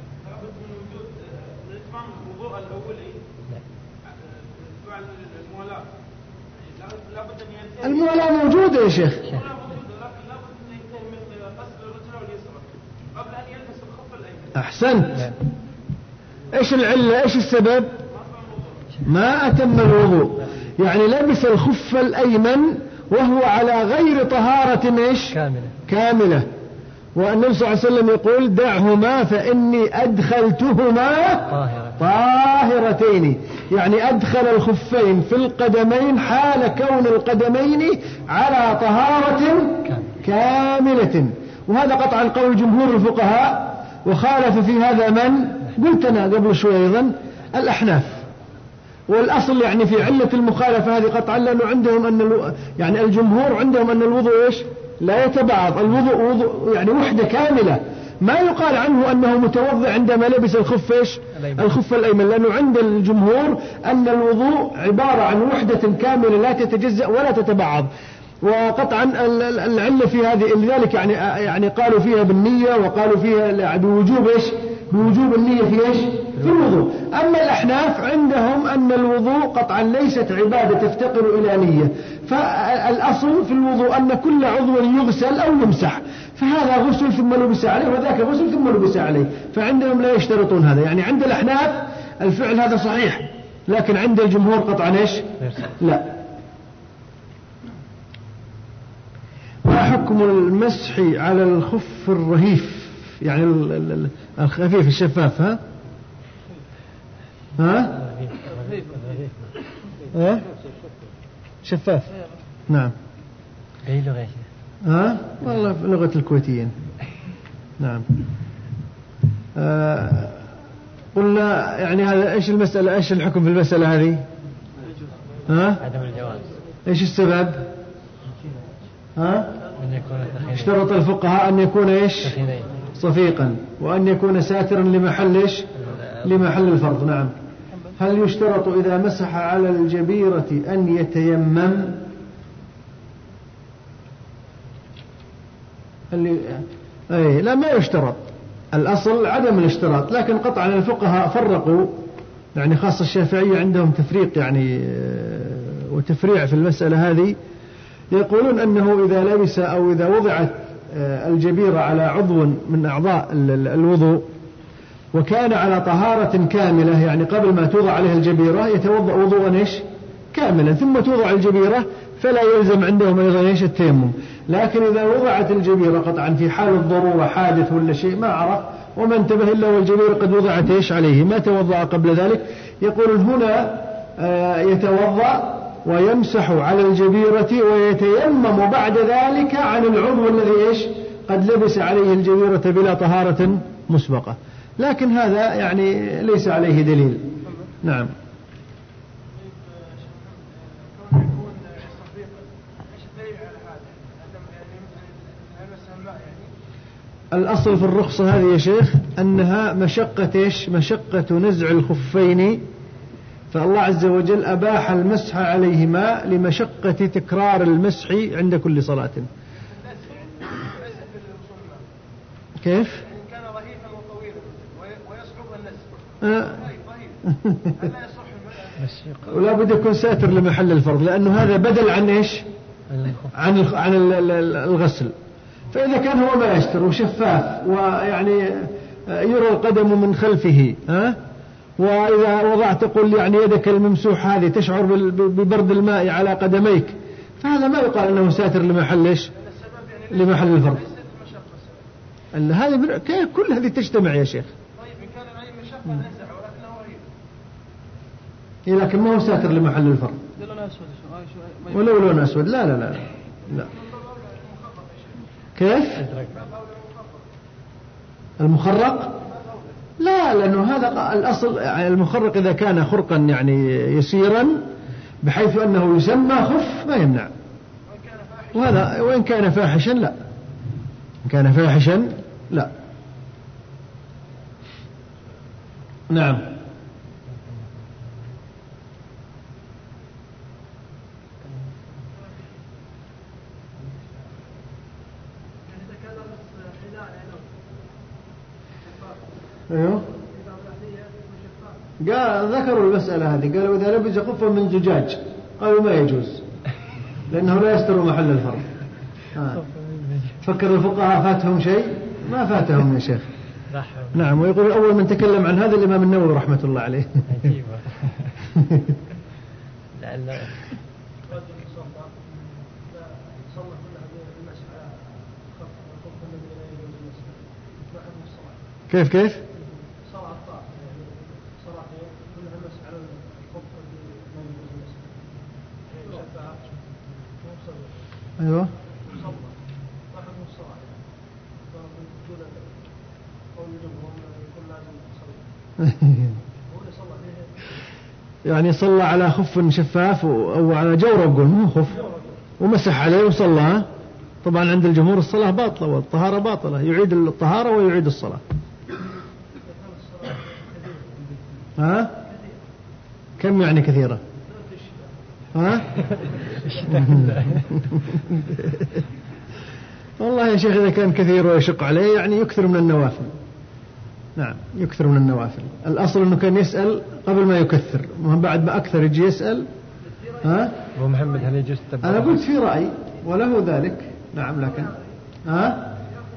الموالاة موجودة يا شيخ. أحسنت. إيش العلة؟ إيش السبب؟ ما أتم الوضوء، يعني لبس الخف الأيمن وهو على غير طهارة إيش؟ كاملة كاملة. والنبي صلى الله عليه وسلم يقول دعهما فإني أدخلتهما طاهرتين، يعني أدخل الخفين في القدمين حال كون القدمين على طهارة كاملة. وهذا قطعا قول جمهور الفقهاء، وخالف في هذا من قلتنا قبل شوي أيضا الأحناف. والأصل يعني في علة المخالفة هذه قطعا لأنه عندهم أن الو... يعني الجمهور عندهم أن الوضوء إيش؟ لا يتبعض، الوضوء وضوء يعني وحدة كاملة، ما يقال عنه أنه متوضئ عندما لبس الخف إيش؟ الخف الأيمن، لأنه عند الجمهور أن الوضوء عبارة عن وحدة كاملة لا تتجزأ ولا تتبعض. وقطعا العلة في هذه لذلك يعني يعني قالوا فيها بالنية، وقالوا فيها بوجوب إيش؟ بوجوب النية في إيش؟ في الوضوء. أما الأحناف عندهم أن الوضوء قطعا ليست عبادة تفتقر إلى نية، فالأصل في الوضوء أن كل عضو يغسل أو يمسح، فهذا غسل ثم لبس عليه وذاك غسل ثم لبس عليه، فعندهم لا يشترطون هذا. يعني عند الأحناف الفعل هذا صحيح، لكن عند الجمهور قطعا إيش؟ لا. ما حكم المسح على الخف الرهيف يعني الخفيف الشفاف؟ ها ها ها شفاف. نعم. أي لغة؟ ها والله في لغة الكويتيين. نعم. آه قلنا يعني هذا ايش المسألة، ايش الحكم في المسألة هذه؟ ها عدم الجواز. ايش السبب؟ ها اشترط الفقهاء أن يكون إيش؟ صفيقا، وأن يكون ساترا لمحل إيش؟ لمحل الفرض. نعم. هل يشترط إذا مسح على الجبيرة أن يتيمم؟ اللي... أي لا، ما يشترط، الأصل عدم الاشتراط، لكن قطعا الفقهاء فرقوا، يعني خاصة الشافعية عندهم تفريق يعني وتفريع في المسألة هذه، يقولون أنه إذا لبس أو إذا وضعت الجبيرة على عضو من أعضاء الوضوء وكان على طهارة كاملة، يعني قبل ما توضع عليه الجبيرة يتوضأ وضوءا إيش؟ كاملا، ثم توضع الجبيرة فلا يلزم عندهم أيضا إيش؟ التيمم. لكن إذا وضعت الجبيرة قطعا في حال الضرورة حادث ولا شيء ما عرف وما انتبه إلا والجبيرة قد وضعت إيش عليه ما توضأ قبل ذلك، يقولون هنا يتوضأ ويمسح على الجبيرة ويتيمم بعد ذلك عن العضو الذي إيش؟ قد لبس عليه الجبيرة بلا طهارة مسبقة، لكن هذا يعني ليس عليه دليل. نعم. الأصل في الرخصة هذه يا شيخ أنها مشقة إيش؟ مشقة نزع الخفين، فالله عز وجل أباح المسح عليهما لمشقة تكرار المسح عند كل صلاة. كيف؟ كان رهيفا وطويلا ويصعب النسخ ولا بد يكون ساتر لمحل الفرض، لأنه هذا بدل عن إيش؟ عن عن الغسل. فإذا كان هو ما يستر وشفاف ويعني يرى القدم من خلفه ها وإذا وضعت قل يعني يدك الممسوح هذه تشعر ببرد الماء على قدميك، فهذا ما يقال أنه ساتر لمحل إيش؟ لمحل الفرض. هذا كل هذه تجتمع يا شيخ. طيب إن كان العين مشقة نزع ولكنه غريب، لكن ما هو ساتر لمحل الفرض. ولو لون أسود لا لا لا لا. كيف؟ المخرق؟ لا، لأنه هذا الأصل. يعني المخرق إذا كان خرقا يعني يسيرا بحيث أنه يسمى خف ما يمنع، وهذا وإن كان فاحشا لا، إن كان فاحشا لا. نعم. أيوه. قال ذكروا المسألة هذه، قالوا إذا لبس خفا من زجاج قالوا ما يجوز لأنه لا يستر محل الفرض. آه. فكر الفقهاء فاتهم شيء؟ ما فاتهم يا شيخ. نعم. ويقول أول من تكلم عن هذا الإمام النووي رحمة الله عليه. كيف كيف؟ أيوة. يعني صلى على خف شفاف أو على جورب مو خف ومسح عليه وصلى. طبعا عند الجمهور الصلاة باطلة والطهارة باطلة، يعيد الطهارة ويعيد الصلاة. ها؟ كم يعني كثيرة؟ ها؟ والله يا شيخ إذا كان كثير ويشق عليه يعني يكثر من النوافل. نعم يكثر من النوافل. الأصل أنه كان يسأل قبل ما يكثر، ومن بعد ما أكثر يجي يسأل. ها؟ أبو محمد هل يجوز التبرع؟ أنا قلت في رأي وله ذلك. نعم لكن ها؟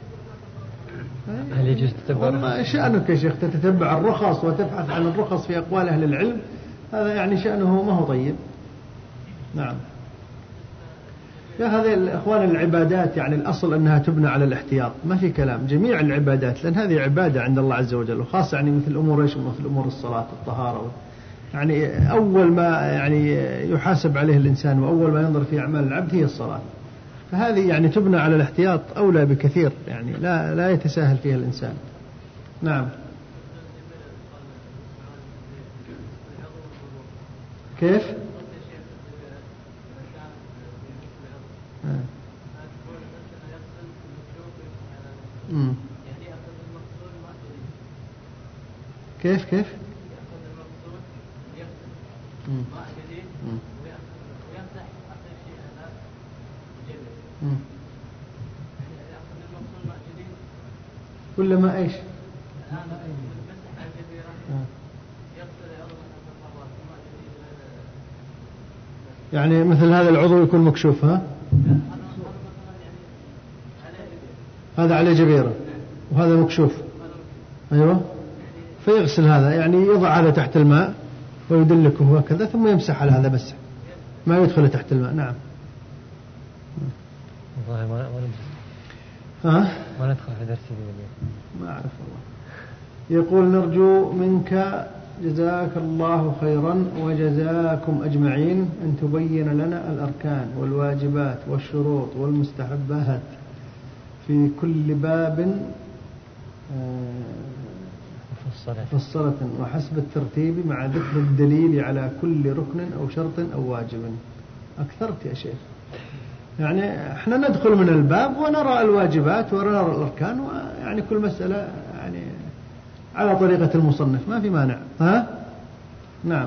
هل يجوز التبرع؟ والله شأنك يا شيخ تتتبع الرخص وتبحث عن الرخص في أقوال أهل العلم، هذا يعني شأنه ما هو طيب. نعم. يا هذه الإخوان العبادات يعني الأصل أنها تبنى على الاحتياط، ما في كلام. جميع العبادات لأن هذه عبادة عند الله عز وجل، وخاصة يعني مثل أمور إيش مثل أمور الصلاة الطهارة، يعني أول ما يعني يحاسب عليه الإنسان وأول ما ينظر في أعمال العبد هي الصلاة، فهذه يعني تبنى على الاحتياط أولى بكثير، يعني لا لا يتساهل فيها الإنسان. نعم. كيف؟ مم. كيف كيف؟ مم. مم. مم. كل ما ايش؟ يعني مثل هذا العضو يكون مكشوف. ها؟ هذا عليه جبيرة وهذا مكشوف. أيوة. فيغسل هذا، يعني يضع هذا تحت الماء ويدلكه هكذا ثم يمسح على هذا بس ما يدخل تحت الماء. نعم. والله ما ها؟ ما ندخل في درس اليوم. ما أعرف والله. يقول نرجو منك جزاك الله خيرا وجزاكم أجمعين أن تبين لنا الأركان والواجبات والشروط والمستحبات في كل باب مفصلة وحسب الترتيب مع ذكر الدليل على كل ركن أو شرط أو واجب. أكثرت يا شيخ، يعني احنا ندخل من الباب ونرى الواجبات ونرى الأركان، ويعني كل مسألة يعني على طريقة المصنف ما في مانع. ها؟ نعم.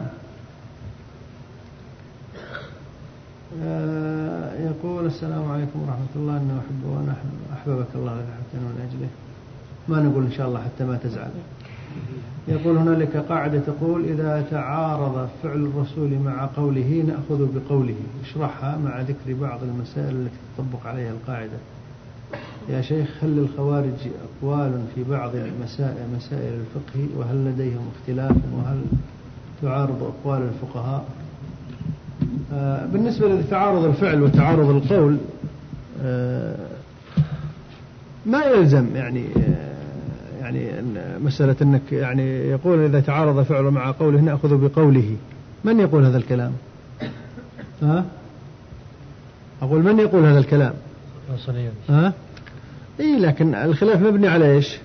يقول السلام عليكم ورحمة الله، إنه أحب وأنا أحببك الله الذي أحببتني من أجله. ما نقول إن شاء الله حتى ما تزعل. يقول هنالك قاعدة تقول إذا تعارض فعل الرسول مع قوله نأخذ بقوله، اشرحها مع ذكر بعض المسائل التي تطبق عليها القاعدة. يا شيخ هل للخوارج أقوال في بعض المسائل مسائل الفقه وهل لديهم اختلاف وهل تعارض أقوال الفقهاء؟ آه بالنسبة لتعارض الفعل وتعارض القول آه ما يلزم يعني آه يعني مسألة أنك يعني يقول إذا تعارض فعل مع قوله نأخذ بقوله. من يقول هذا الكلام؟ ها؟ أقول من يقول هذا الكلام؟ ها؟ إيه لكن الخلاف مبني على إيش؟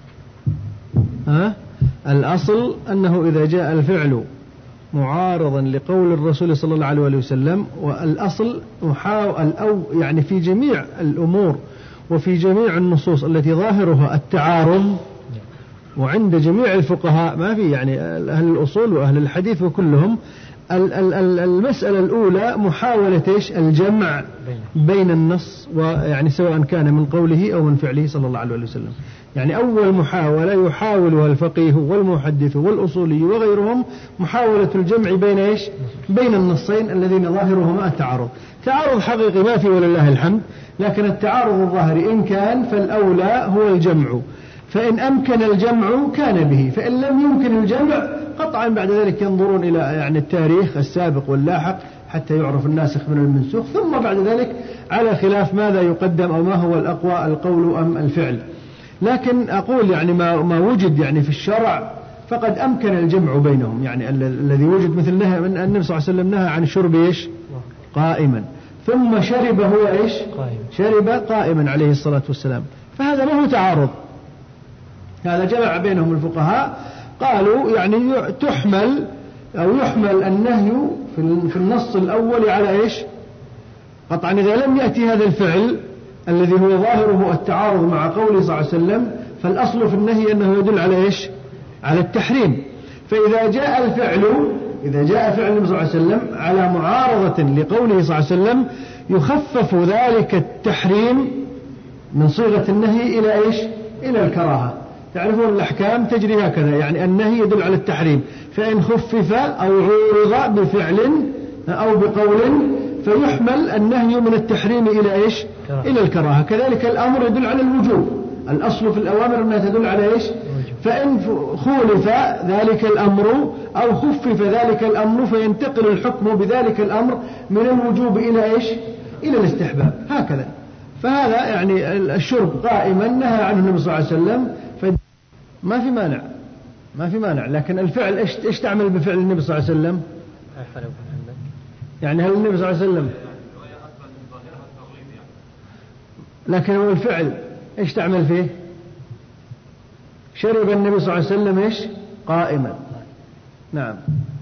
ها؟ الأصل أنه إذا جاء الفعل معارضا لقول الرسول صلى الله عليه وسلم، والأصل محاول أو يعني في جميع الأمور وفي جميع النصوص التي ظاهرها التعارض، وعند جميع الفقهاء ما في يعني أهل الأصول وأهل الحديث وكلهم المسألة الأولى محاولة إيش؟ الجمع بين النص ويعني سواء كان من قوله أو من فعله صلى الله عليه وسلم. يعني أول محاولة يحاولها الفقيه والمحدث والأصولي وغيرهم محاولة الجمع بين إيش؟ بين النصين الذين ظاهرهما التعارض. تعارض حقيقي ما في ولله الحمد، لكن التعارض الظاهري إن كان فالأولى هو الجمع، فإن أمكن الجمع كان به، فإن لم يمكن الجمع قطعا بعد ذلك ينظرون إلى يعني التاريخ السابق واللاحق حتى يعرف الناسخ من المنسوخ، ثم بعد ذلك على خلاف ماذا يقدم أو ما هو الأقوى القول أم الفعل. لكن أقول يعني ما ما وجد يعني في الشرع فقد أمكن الجمع بينهم، يعني الذي وجد مثل نهى من النبي صلى الله عليه وسلم نهى عن الشرب إيش؟ قائما، ثم شرب هو إيش؟ قائم. شرب قائما عليه الصلاة والسلام، فهذا ما هو تعارض، هذا جمع بينهم الفقهاء قالوا يعني تحمل أو يحمل النهي في النص الأول على إيش؟ قطعا إذا لم يأتي هذا الفعل الذي هو ظاهره التعارض مع قوله صلى الله عليه وسلم فالأصل في النهي أنه يدل على إيش؟ على التحريم. فإذا جاء الفعل إذا جاء فعل النبي صلى الله عليه وسلم على معارضة لقوله صلى الله عليه وسلم يخفف ذلك التحريم من صيغة النهي إلى إيش؟ إلى الكراهة. تعرفون الأحكام تجري هكذا، يعني النهي يدل على التحريم، فإن خفف أو عورض بفعل أو بقول فيحمل النهي من التحريم إلى إيش؟ إلى الكراهة. كذلك الأمر يدل على الوجوب، الأصل في الأوامر أنها تدل على إيش؟ فإن خولف ذلك الأمر أو خفف ذلك الأمر فينتقل الحكم بذلك الأمر من الوجوب إلى إيش؟ إلى الاستحباب، هكذا. فهذا يعني الشرب قائما نهى عنه النبي صلى الله عليه وسلم، ما في مانع ما في مانع لكن الفعل إيش إيش تعمل بفعل النبي صلى الله عليه وسلم؟ يعني هل النبي صلى الله عليه وسلم لكن هو الفعل إيش تعمل فيه؟ شرب النبي صلى الله عليه وسلم إيش؟ قائما. نعم.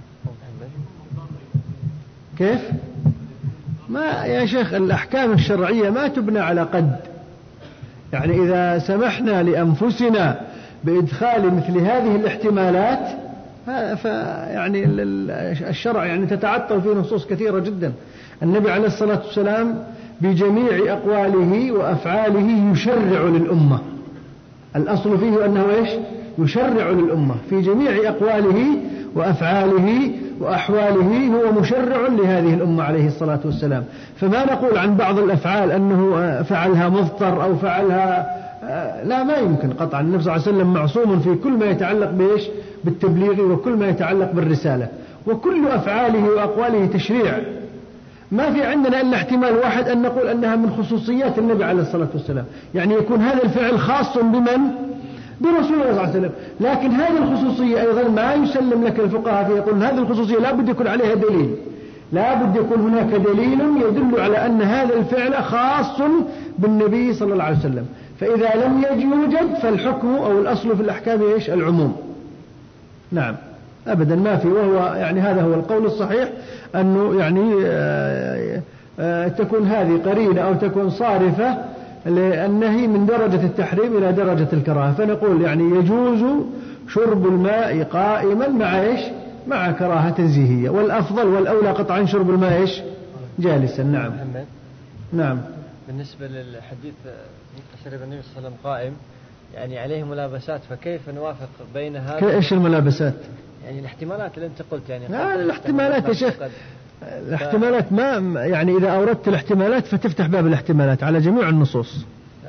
كيف؟ ما يا شيخ الأحكام الشرعية ما تبنى على قد، يعني إذا سمحنا لأنفسنا بإدخال مثل هذه الاحتمالات فيعني الشرع يعني تتعطل فيه نصوص كثيرة جدا. النبي عليه الصلاة والسلام بجميع أقواله وأفعاله يشرع للأمة، الأصل فيه أنه إيش؟ يشرع للأمة في جميع أقواله وأفعاله وأحواله، هو مشرع لهذه الأمة عليه الصلاة والسلام. فما نقول عن بعض الأفعال أنه فعلها مضطر أو فعلها لا، ما يمكن قطعا. النبي صلى الله عليه وسلم معصوم في كل ما يتعلق بإيش؟ بالتبليغ وكل ما يتعلق بالرسالة، وكل أفعاله وأقواله تشريع. ما في عندنا إلا احتمال واحد أن نقول أنها من خصوصيات النبي عليه الصلاة والسلام، يعني يكون هذا الفعل خاص بمن؟ برسول الله صلى الله عليه وسلم. لكن هذه الخصوصية أيضا ما يسلم لك الفقهاء في يقول هذه الخصوصية لا بد يكون عليها دليل، لا بد يكون هناك دليل يدل على أن هذا الفعل خاص بالنبي صلى الله عليه وسلم. فإذا لم يوجد فالحكم أو الأصل في الأحكام إيش؟ العموم. نعم أبدا ما في، وهو يعني هذا هو القول الصحيح، أنه يعني آآ آآ تكون هذه قرينة أو تكون صارفة للنهي من درجة التحريم إلى درجة الكراهة. فنقول يعني يجوز شرب الماء قائما مع إيش؟ مع كراهة تنزيهية، والأفضل والأولى قطعا شرب الماء إيش؟ جالسا. نعم. نعم. بالنسبة للحديث شرب النبي صلى الله عليه وسلم قائم، يعني عليه ملابسات، فكيف نوافق بين هذا؟ إيش الملابسات؟ يعني الاحتمالات اللي أنت قلت، يعني لا الاحتمالات يا شيخ، الاحتمالات ما يعني إذا أوردت الاحتمالات فتفتح باب الاحتمالات على جميع النصوص.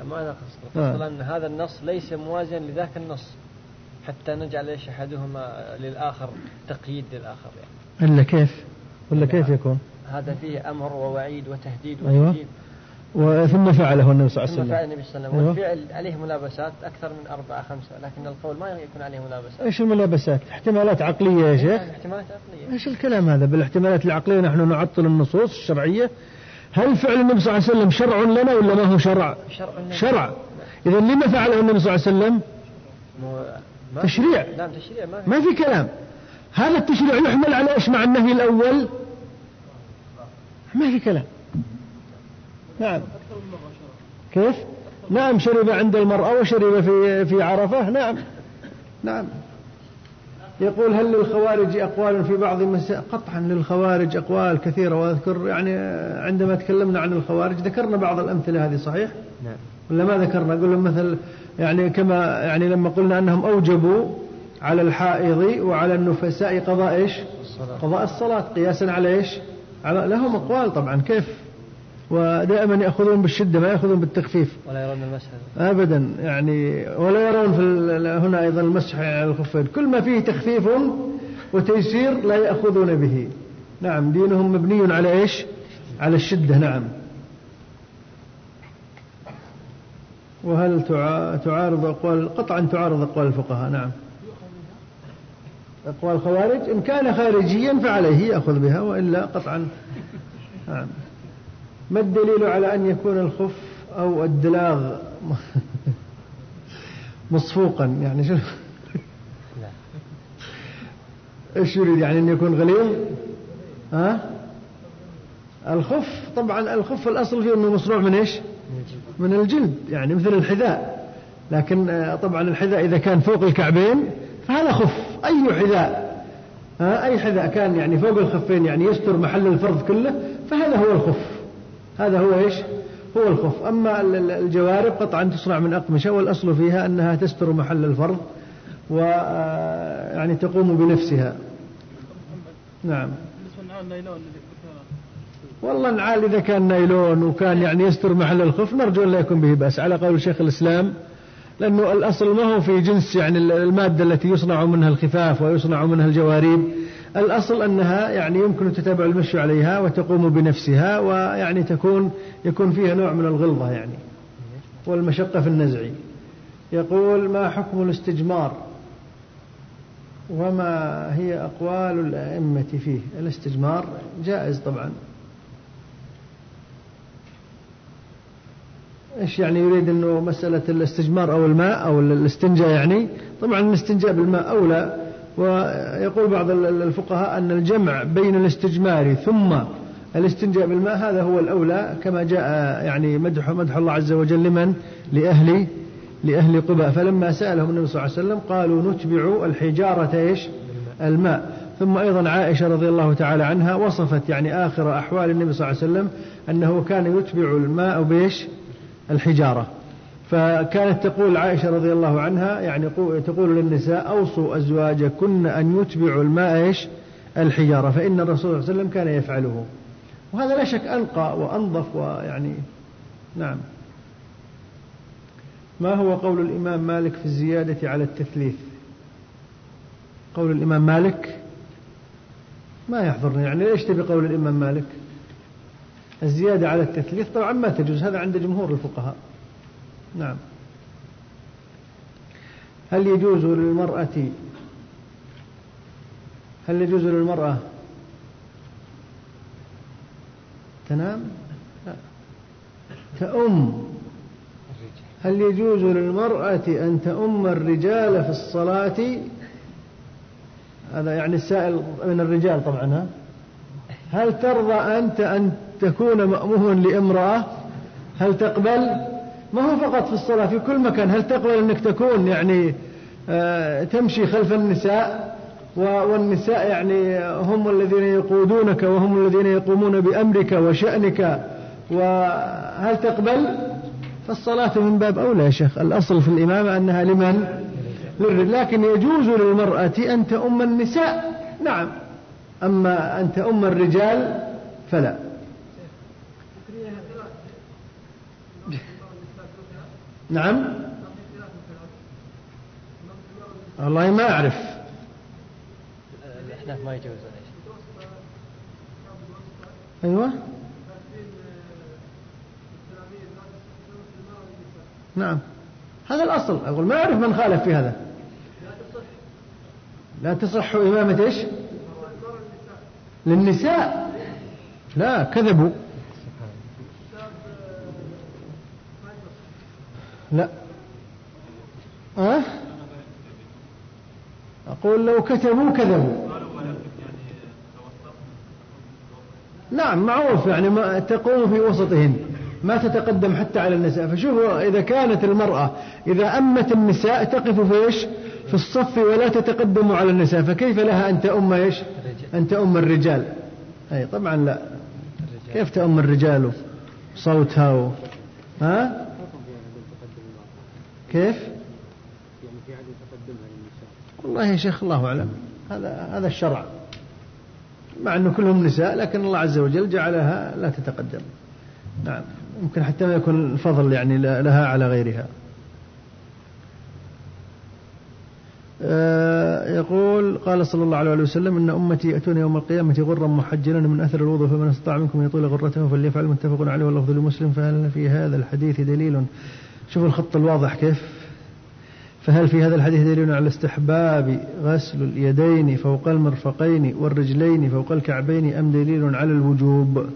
ما أنا قصد آه. قصد أن هذا النص ليس موازيا لذاك النص حتى نجعل إيش أحدهما للآخر تقييد للآخر يعني. إلا كيف ولا كيف يكون؟ هذا فيه أمر ووعيد وتهديد أيوة. وتهديد. وثم فعله النبي صلى الله عليه ثم وسلم. فعل النبي صلى الله عليه وسلم. والفعل عليه ملابسات أكثر من أربعة خمسة، لكن القول ما يكون عليه ملابسات. إيش الملابسات؟ احتمالات عقلية يا شيخ. احتمالات عقلية. إيش الكلام هذا بالاحتمالات العقلية؟ نحن نعطل النصوص الشرعية. هل فعل النبي صلى الله عليه وسلم شرع لنا ولا ما هو شرع؟ شرع. شرع. إذا لما فعله النبي صلى الله عليه وسلم؟ تشريع. نعم تشريع. ما في. ما في كلام. هذا التشريع يحمل على إيش مع النهي الأول؟ ما في كلام. نعم. كيف؟ نعم شرب عند المرأة وشرب في في عرفة. نعم نعم. يقول هل للخوارج أقوال في بعض المسائل؟ قطعا للخوارج أقوال كثيرة، وأذكر يعني عندما تكلمنا عن الخوارج ذكرنا بعض الأمثلة هذه. صحيح؟ نعم. ولا ما ذكرنا؟ أقول مثل يعني كما يعني لما قلنا أنهم أوجبوا على الحائض وعلى النفساء قضاء إيش؟ الصلاة. قضاء الصلاة قياسا على إيش؟ على لهم أقوال طبعا. كيف؟ ودائما يأخذون بالشدة ما يأخذون بالتخفيف. ولا يرون المسح أبدا يعني، ولا يرون في هنا أيضا المسح على الخفين. كل ما فيه تخفيف وتيسير لا يأخذون به. نعم دينهم مبني على إيش؟ على الشدة. نعم. وهل تعارض أقوال؟ قطعا تعارض أقوال الفقهاء. نعم. أقوال الخوارج إن كان خارجيا فعليه يأخذ بها، وإلا قطعا. نعم. ما الدليل على أن يكون الخف أو الدلاغ مصفوقا؟ يعني شو إيش يريد يعني أن يكون غليظ؟ ها؟ الخف طبعا الخف الأصل فيه أنه مصنوع من إيش؟ من الجلد، يعني مثل الحذاء. لكن طبعا الحذاء إذا كان فوق الكعبين فهذا خف. أي حذاء ها أي حذاء كان يعني فوق الخفين يعني يستر محل الفرض كله فهذا هو الخف. هذا هو إيش؟ هو الخف. أما الجوارب قطعا تصنع من أقمشة، والأصل فيها أنها تستر محل الفرض ويعني تقوم بنفسها. نعم. والله نعال إذا كان نايلون وكان يعني يستر محل الخف نرجو أن لا يكون به بأس على قول شيخ الإسلام، لأنه الأصل ما هو في جنس يعني المادة التي يصنع منها الخفاف ويصنع منها الجوارب. الأصل أنها يعني يمكن تتابع المشي عليها وتقوم بنفسها، ويعني تكون يكون فيها نوع من الغلظة يعني والمشقة في النزع. يقول ما حكم الاستجمار وما هي أقوال الأئمة فيه؟ الاستجمار جائز طبعا. إيش يعني يريد أنه مسألة الاستجمار أو الماء أو الاستنجاء؟ يعني طبعا الاستنجاء بالماء أولى. ويقول بعض الفقهاء أن الجمع بين الاستجمار ثم الاستنجاء بالماء هذا هو الأولى، كما جاء يعني مدح مدح الله عز وجل لمن لأهل لأهل قباء، فلما سألهم النبي صلى الله عليه وسلم قالوا نتبع الحجارة إيش؟ الماء. ثم أيضا عائشة رضي الله تعالى عنها وصفت يعني آخر أحوال النبي صلى الله عليه وسلم أنه كان يتبع الماء بإيش؟ الحجارة. فكانت تقول عائشة رضي الله عنها يعني تقول للنساء أوصوا أزواجكن أن يتبعوا الماء إيش؟ الحجارة، فإن الرسول صلى الله عليه وسلم كان يفعله، وهذا لا شك أنقى وأنظف ويعني. نعم. ما هو قول الإمام مالك في الزيادة على التثليث؟ قول الإمام مالك ما يحضرني يعني ليش تبي قول الإمام مالك؟ الزيادة على التثليث طبعا ما تجوز، هذا عند جمهور الفقهاء. نعم. هل يجوز للمرأة هل يجوز للمرأة تنام؟ لا. تأم. هل يجوز للمرأة أن تأم الرجال في الصلاة؟ هذا يعني السائل من الرجال طبعا. ها؟ هل ترضى أنت أن تكون مأموما لامرأة؟ هل تقبل؟ ما هو فقط في الصلاة، في كل مكان. هل تقبل أنك تكون يعني آه تمشي خلف النساء والنساء يعني هم الذين يقودونك وهم الذين يقومون بأمرك وشأنك، وهل تقبل؟ فالصلاة من باب أولى يا شيخ. الأصل في الإمامة أنها لمن؟ للرجل. لكن يجوز للمرأة أن تؤم النساء، نعم، أما أن تؤم الرجال فلا. نعم والله ما أعرف. الأحناف ما يجوز. أيوة نعم هذا الأصل. أقول ما أعرف من خالف في هذا. لا تصح إمامة إيش للنساء. لا كذبوا. لا أه؟ أقول لو كتبوا كذبوا. نعم معروف يعني ما تقوم في وسطهن ما تتقدم حتى على النساء. فشوفوا إذا كانت المرأة إذا أمت النساء تقف في إيش في الصف ولا تتقدم على النساء، فكيف لها أن تأم إيش أن تأم الرجال؟ أي طبعا لا. كيف تأم الرجال صوتها و... ها كيف والله يا شيخ الله أعلم. هذا هذا الشرع مع أنه كلهم نساء لكن الله عز وجل جعلها لا تتقدم. نعم ممكن حتى ما يكون الفضل يعني لها على غيرها. يقول قال صلى الله عليه وسلم إن أمتي يأتون يوم القيامة غرا محجلين من أثر الوضوء فمن استطاع منكم أن يطيل غرته فليفعل. متفق عليه واللفظ لمسلم. فهل في هذا الحديث دليل؟ شوف الخط الواضح كيف. فهل في هذا الحديث دليل على استحباب غسل اليدين فوق المرفقين والرجلين فوق الكعبين أم دليل على الوجوب؟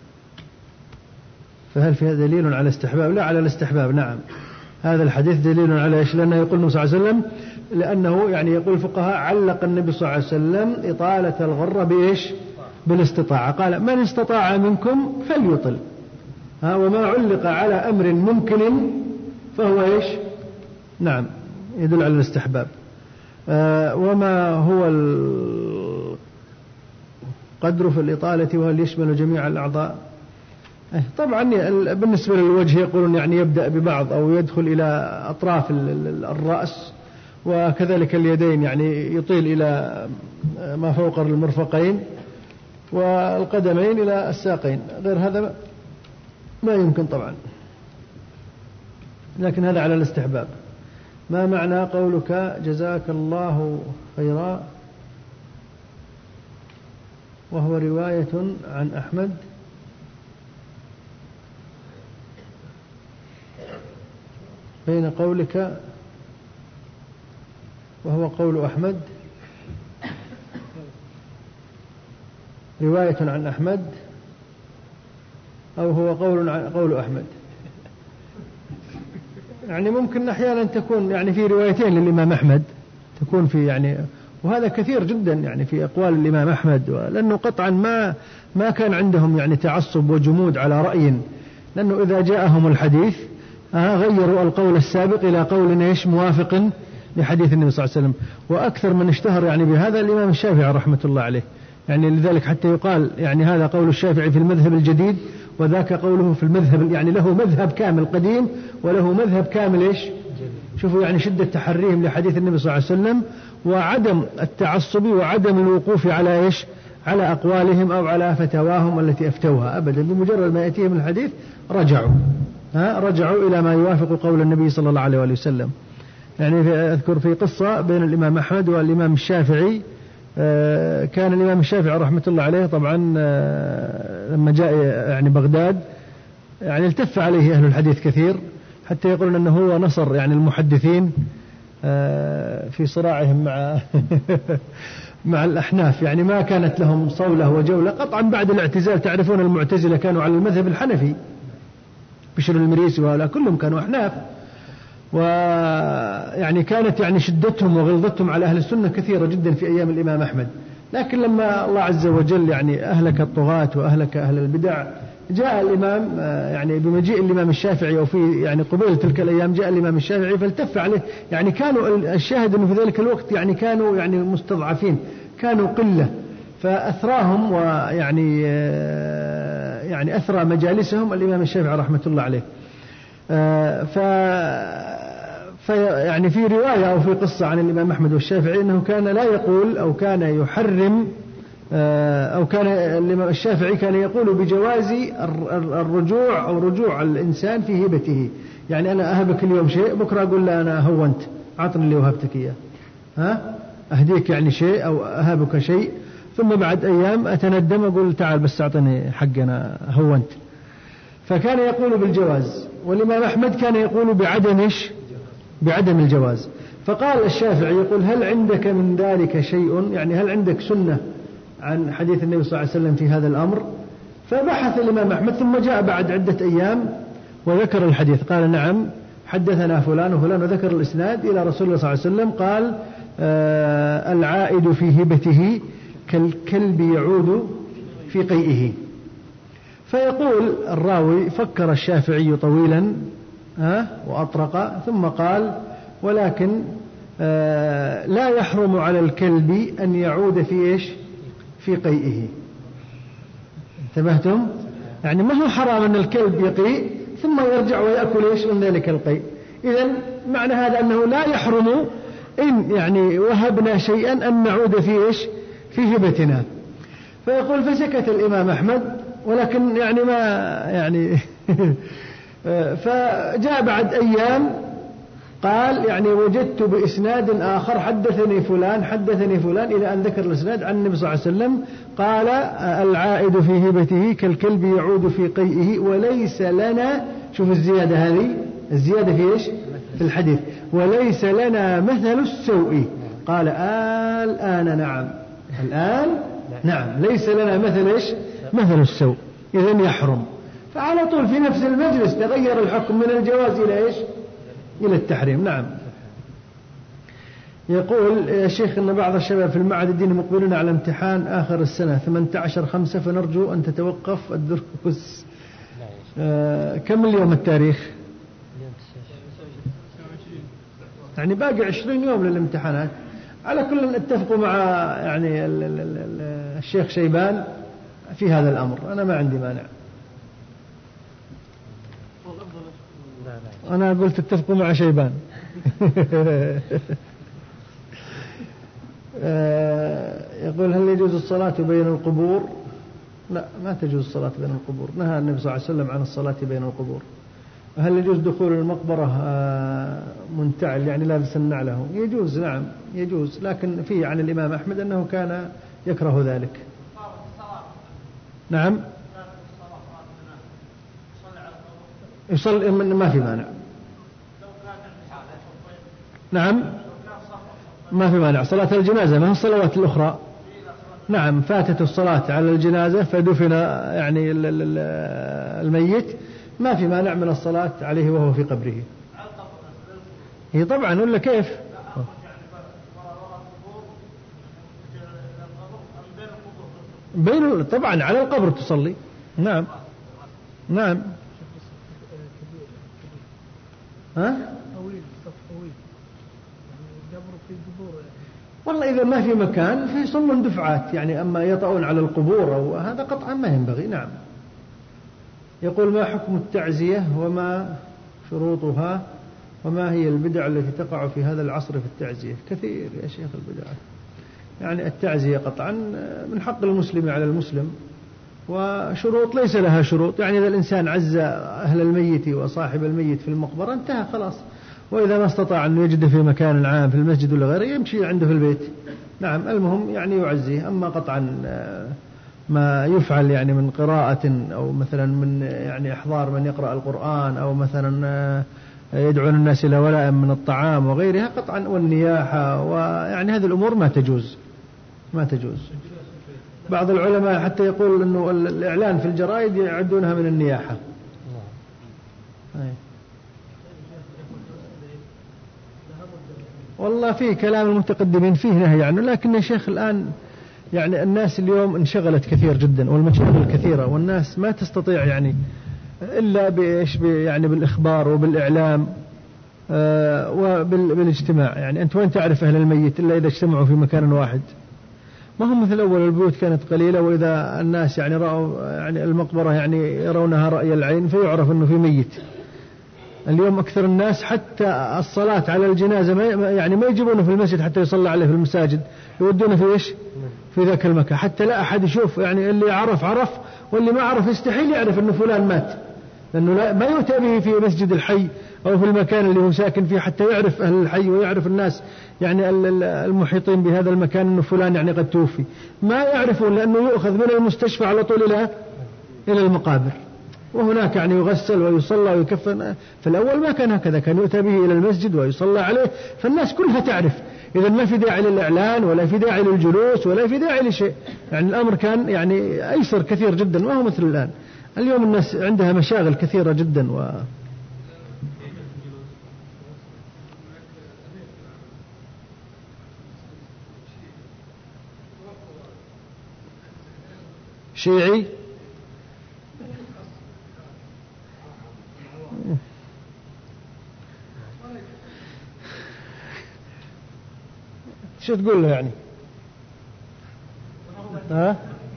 فهل في هذا دليل على استحباب؟ لا على الاستحباب. نعم هذا الحديث دليل على إيش؟ لأنه يقول النبي صلى الله عليه وسلم لأنه يعني يقول الفقهاء علق النبي صلى الله عليه وسلم إطالة الغرة بإيش بالاستطاعة. قال من استطاع منكم فليطل. ها وما علق على أمر ممكن فهو إيش نعم يدل على الاستحباب. آه وما هو القدر في الإطالة وهل يشمل جميع الأعضاء؟ آه طبعا بالنسبة للوجه يقولون يعني يبدأ ببعض أو يدخل إلى أطراف الرأس، وكذلك اليدين يعني يطيل إلى ما فوق المرفقين والقدمين إلى الساقين. غير هذا ما يمكن طبعا، لكن هذا على الاستحباب. ما معنى قولك جزاك الله خيرا وهو رواية عن أحمد؟ بين قولك وهو قول أحمد رواية عن أحمد أو هو قول عن قول أحمد؟ يعني ممكن أحيانا تكون يعني في روايتين للإمام أحمد تكون في يعني، وهذا كثير جدا يعني في أقوال الإمام أحمد، لأنه قطعا ما ما كان عندهم يعني تعصب وجمود على رأي، لأنه إذا جاءهم الحديث آه غيروا القول السابق إلى قول إيش موافق لحديث النبي صلى الله عليه وسلم. وأكثر من اشتهر يعني بهذا الإمام الشافعي رحمة الله عليه، يعني لذلك حتى يقال يعني هذا قول الشافعي في المذهب الجديد وذاك قوله في المذهب، يعني له مذهب كامل قديم وله مذهب كامل إيش. شوفوا يعني شدة تحريهم لحديث النبي صلى الله عليه وسلم وعدم التعصب وعدم الوقوف على إيش على أقوالهم أو على فتواهم التي أفتوها أبدا، بمجرد ما يأتيهم الحديث رجعوا ها رجعوا إلى ما يوافق قول النبي صلى الله عليه وسلم. يعني في أذكر في قصة بين الإمام أحمد والإمام الشافعي، كان الإمام الشافعي رحمة الله عليه طبعا لما جاء يعني بغداد يعني التف عليه أهل الحديث كثير، حتى يقولون أنه هو نصر يعني المحدثين في صراعهم مع مع الأحناف، يعني ما كانت لهم صولة وجولة قطعا بعد الاعتزال. تعرفون المعتزلة كانوا على المذهب الحنفي، بشر المريسي وهؤلاء كلهم كانوا أحناف، ويعني كانت يعني شدتهم وغلظتهم على أهل السنة كثيرة جدا في أيام الإمام أحمد. لكن لما الله عز وجل يعني أهلك الطغاة وأهلك أهل البدع جاء الإمام يعني بمجيء الإمام الشافعي، أو في يعني قبيل تلك الأيام جاء الإمام الشافعي فالتف عليه. يعني كانوا الشاهد أنه في ذلك الوقت يعني كانوا يعني مستضعفين، كانوا قلة، فأثراهم ويعني يعني أثرى مجالسهم الإمام الشافعي رحمة الله عليه. ف يعني في رواية أو في قصة عن الإمام أحمد والشافعي أنه كان لا يقول أو كان يحرم أو كان الإمام الشافعي كان يقول بجواز الرجوع أو رجوع الإنسان في هبته. يعني أنا أهبك اليوم شيء، بكرة أقول له أنا هونت، عطني اللي وهبتك إياه، ها أهديك يعني شيء أو أهبك شيء، ثم بعد أيام أتندم أقول تعال بس أعطني حق أنا هونت. فكان يقول بالجواز، والإمام أحمد كان يقول بعدم إيش؟ بعدم الجواز. فقال الشافعي يقول هل عندك من ذلك شيء؟ يعني هل عندك سنة عن حديث النبي صلى الله عليه وسلم في هذا الأمر؟ فبحث الإمام أحمد ثم جاء بعد عدة أيام وذكر الحديث، قال نعم حدثنا فلان وفلان، وذكر الإسناد إلى رسول الله صلى الله عليه وسلم قال آه العائد في هبته كالكلب يعود في قيئه. فيقول الراوي فكر الشافعي طويلا ها وأطرق ثم قال ولكن آه لا يحرم على الكلب أن يعود في إيش؟ في قيئه. انتبهتم؟ يعني ما هو حرام أن الكلب يقيء ثم يرجع ويأكل إيش من ذلك القيء. إذن معنى هذا أنه لا يحرم إن يعني وهبنا شيئا أن نعود في إيش؟ في هبتنا. فيقول فسكت الإمام أحمد، ولكن يعني ما يعني فجاء بعد أيام قال يعني وجدت بإسناد آخر حدثني فلان حدثني فلان إلى أن ذكر الإسناد عن النبي صلى الله عليه وسلم قال العائد في هبته كالكلب يعود في قيئه وليس لنا، شوف الزيادة هذه، الزيادة في إيش؟ في الحديث، وليس لنا مثل السوء. قال الآن نعم، الآن نعم ليس لنا مثل إيش؟ مثل السوء. إذن يحرم. فعلى طول في نفس المجلس تغير الحكم من الجواز إلى إيش؟ إلى التحريم. نعم. يقول يا شيخ أن بعض الشباب في المعهد الديني مقبلون على امتحان آخر السنة ثمانية عشر خمسة، فنرجو أن تتوقف الدروس. آه كم اليوم التاريخ؟ يعني باقي عشرين يوم للامتحانات. على كل اتفقوا مع يعني ال ال ال الشيخ شيبان في هذا الأمر، أنا ما عندي مانع. أنا قلت اتفقوا مع شيبان. يقول هل يجوز الصلاة بين القبور؟ لا، ما تجوز الصلاة بين القبور، نهى النبي صلى الله عليه وسلم عن الصلاة بين القبور. هل يجوز دخول المقبرة منتعل يعني لابسا نعله؟ يجوز، نعم يجوز، لكن فيه عن الإمام أحمد أنه كان يكره ذلك. نعم يصلي ما في مانع. نعم ما في مانع. صلاة الجنازة ما هي الصلوات الأخرى. نعم فاتت الصلاة على الجنازة فدفن يعني الميت، ما في مانع من الصلاة عليه وهو في قبره. هي طبعا ولا كيف؟ بين طبعا على القبر تصلي. نعم نعم. ها؟ والله إذا ما في مكان فيصلون دفعات يعني، أما يطؤون على القبور أو هذا قطعا ما ينبغي. نعم. يقول ما حكم التعزية وما شروطها وما هي البدع التي تقع في هذا العصر في التعزية؟ كثير يا شيخ البدع. يعني التعزية قطعا من حق المسلم على المسلم، وشروط ليس لها شروط. يعني إذا الإنسان عز أهل الميت وصاحب الميت في المقبرة انتهى خلاص. وإذا ما استطاع أن يجد في مكان عام في المسجد ولا غيره يمشي عنده في البيت. نعم المهم يعني يعزيه. أما قطعا ما يفعل يعني من قراءة أو مثلا من يعني إحضار من يقرأ القرآن أو مثلا يدعون الناس إلى ولاء من الطعام وغيرها قطعا، والنياحة ويعني هذه الأمور ما تجوز ما تجوز. بعض العلماء حتى يقول أنه الإعلان في الجرائد يعدونها من النياحة. والله فيه كلام المتقدمين فيه نهي عنه، لكن يا شيخ الآن يعني الناس اليوم انشغلت كثير جدا والمشاغل كثيرة، والناس ما تستطيع يعني إلا بإيش يعني بالإخبار وبالإعلام آه وبالاجتماع. يعني أنت وين تعرف أهل الميت إلا إذا اجتمعوا في مكان واحد؟ ما هم مثل أول البيوت كانت قليلة، وإذا الناس يعني رأوا يعني المقبرة يعني يرونها رأي العين فيعرف أنه في ميت. اليوم أكثر الناس حتى الصلاة على الجنازة ما يعني ما يجيبونه في المسجد حتى يصلى عليه في المساجد، يودونه في إيش في ذاك المكان حتى لا أحد يشوف، يعني اللي عرف عرف واللي ما عرف يستحيل يعرف أنه فلان مات، لأنه لا ما يؤتى به في مسجد الحي أو في المكان اللي هو ساكن فيه حتى يعرف أهل الحي ويعرف الناس يعني المحيطين بهذا المكان أنه فلان يعني قد توفي، ما يعرفون لأنه يؤخذ من المستشفى على طول إلى إلى المقابر، وهناك يعني يغسل ويصلى ويكفن. في الأول ما كان هكذا، كان يؤتى به إلى المسجد ويصلى عليه فالناس كلها تعرف، إذا ما في داعي للإعلان ولا في داعي للجلوس ولا في داعي لشيء، يعني الأمر كان يعني أيسر كثير جدا، ما هو مثل الآن. اليوم الناس عندها مشاغل كثيرة جدا و شيعي شو تقول له يعني؟ ها؟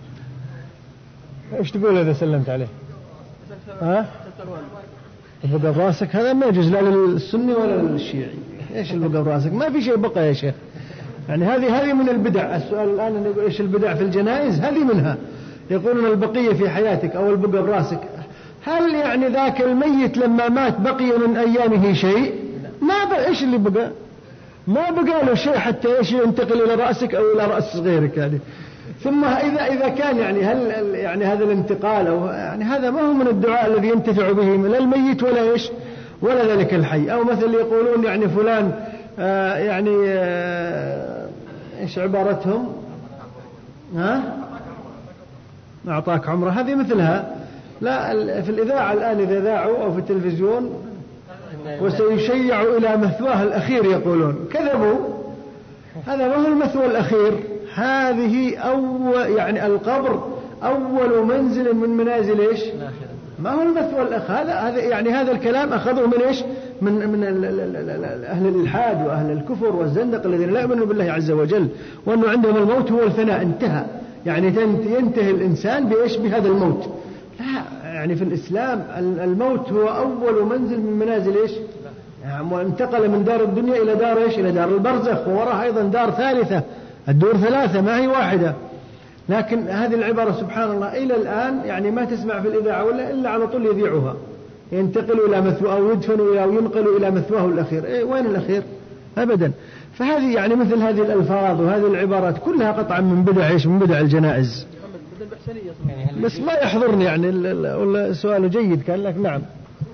ايش تقول إذا سلمت عليه؟ ها؟ البقى براسك هذا ما يجوز لا للسني ولا للشيعي. ايش البقى براسك؟ ما في شيء بقى يا شيخ. يعني هذه هذه من البدع. السؤال الآن نقول ايش البدع في الجنائز؟ هذه منها. يقولون البقية في حياتك أو البقى براسك. هل يعني ذاك الميت لما مات بقي من أيامه شيء؟ ما بقى. ايش اللي بقى؟ ما بقى له شيء حتى ايش ينتقل إلى رأسك أو إلى رأس غيرك يعني. ثم إذا إذا كان يعني هل يعني هذا الانتقال أو يعني هذا ما هو من الدعاء الذي ينتفع به لا الميت ولا إيش ولا ذلك الحي. أو مثل يقولون يعني فلان آه يعني آه إيش عبارتهم ها أعطاك عمره، هذه مثلها. لا في الإذاعة الآن إذا ذاعوا أو في التلفزيون وسيشيع إلى مثواه الأخير يقولون كذبوا. هذا ما هو المثوى الأخير، هذه أول يعني القبر أول منزل من منازل إيش ما هو المثوى الأخ. هذا هذا يعني هذا الكلام أخذه من إيش من من أهل الإلحاد وأهل الكفر والزندق الذين لا يؤمنون بالله عز وجل، وأنه عندهم الموت هو الفناء انتهى، يعني ينتهي الإنسان بإيش بهذا الموت. لا يعني في الإسلام الموت هو أول منزل من منازل إيش يعني وانتقل من دار الدنيا إلى دار إيش إلى دار البرزخ، ووراها أيضا دار ثالثة، الدور ثلاثة ما هي واحدة. لكن هذه العبارة سبحان الله إلى الآن يعني ما تسمع في الإذاعة ولا إلا على طول يذيعها، ينتقل إلى مثواه أو يدفن إلى أو ينقل إلى مثواه الأخير. إيه وين الأخير؟ أبدا. فهذه يعني مثل هذه الألفاظ وهذه العبارات كلها قطعا من بدع إيش من بدع الجنائز. بس ما يحضرني يعني ولا سؤاله جيد كان لك. نعم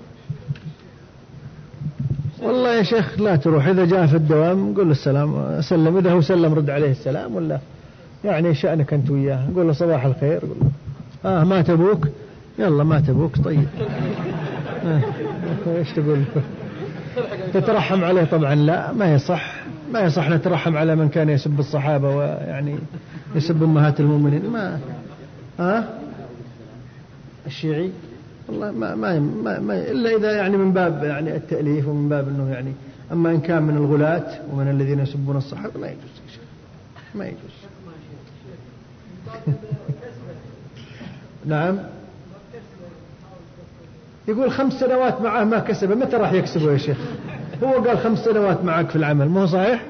والله يا شيخ لا تروح، إذا جاء في الدوام قول له السلام سلم، إذا هو سلم رد عليه السلام، ولا يعني شأنك أنت وياه قول له صباح الخير، قول له آه ما تبوك يلا ما تبوك طيب آه. إيش تقول تترحم عليه؟ طبعا لا ما يصح، ما يصح نترحم على من كان يسب الصحابة ويعني يسب أمهات المؤمنين. ما آه الشيعي والله ما ما ما, ما إلا إذا يعني من باب يعني التأليف ومن باب إنه يعني، أما إن كان من الغلاة ومن الذين يسبون الصحابة ما يجوز ما يجوز. نعم يقول خمس سنوات معه ما كسبه، متى راح يكسبه يا شيخ؟ هو قال خمس سنوات معك في العمل، مو صحيح؟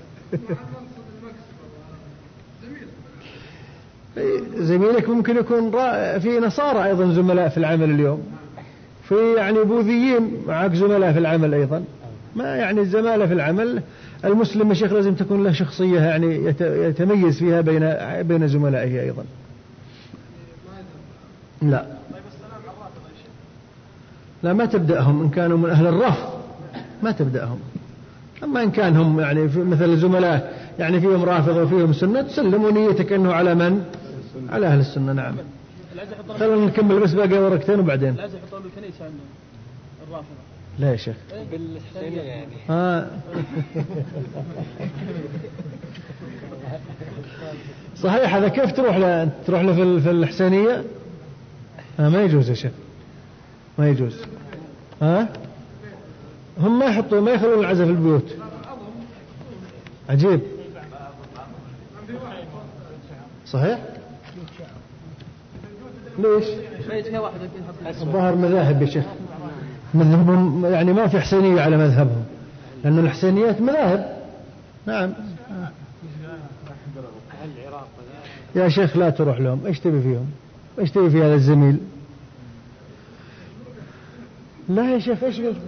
زميلك ممكن يكون في نصارى أيضا زملاء في العمل اليوم، في يعني بوذيين معك زملاء في العمل أيضا. ما يعني الزمالة في العمل المسلم يا شيخ لازم تكون له شخصية يعني يتميز فيها بين بين زملائه أيضا. لا لا ما تبدأهم إن كانوا من أهل الرفض ما تبدأهم، أما إن كان هم يعني مثل الزملاء يعني فيهم رافض وفيهم سنة تسلموا نيتك أنه على من؟ على أهل السنة. نعم خلونا نكمل بس باقي ورقتين وبعدين. لازم يحطون بالكنيسة عندهم الرافضة. لا يا شيخ بالحسينية يعني آه. صحيح هذا كيف تروح له تروح له في الحسينية؟ آه ما يجوز يا شيخ ما يجوز. ها آه؟ هم ما يحطوا ما يخلون العزاء في البيوت. عجيب صحيح. ليش؟ الظاهر مذاهب يا شيخ، مذهبهم يعني ما في حسينية على مذهبهم، لأن الحسينيات مذاهب. نعم يا شيخ لا تروح لهم، ايش تبي فيهم؟ ايش تبي في هذا الزميل؟ لا يا شيخ ايش قلت؟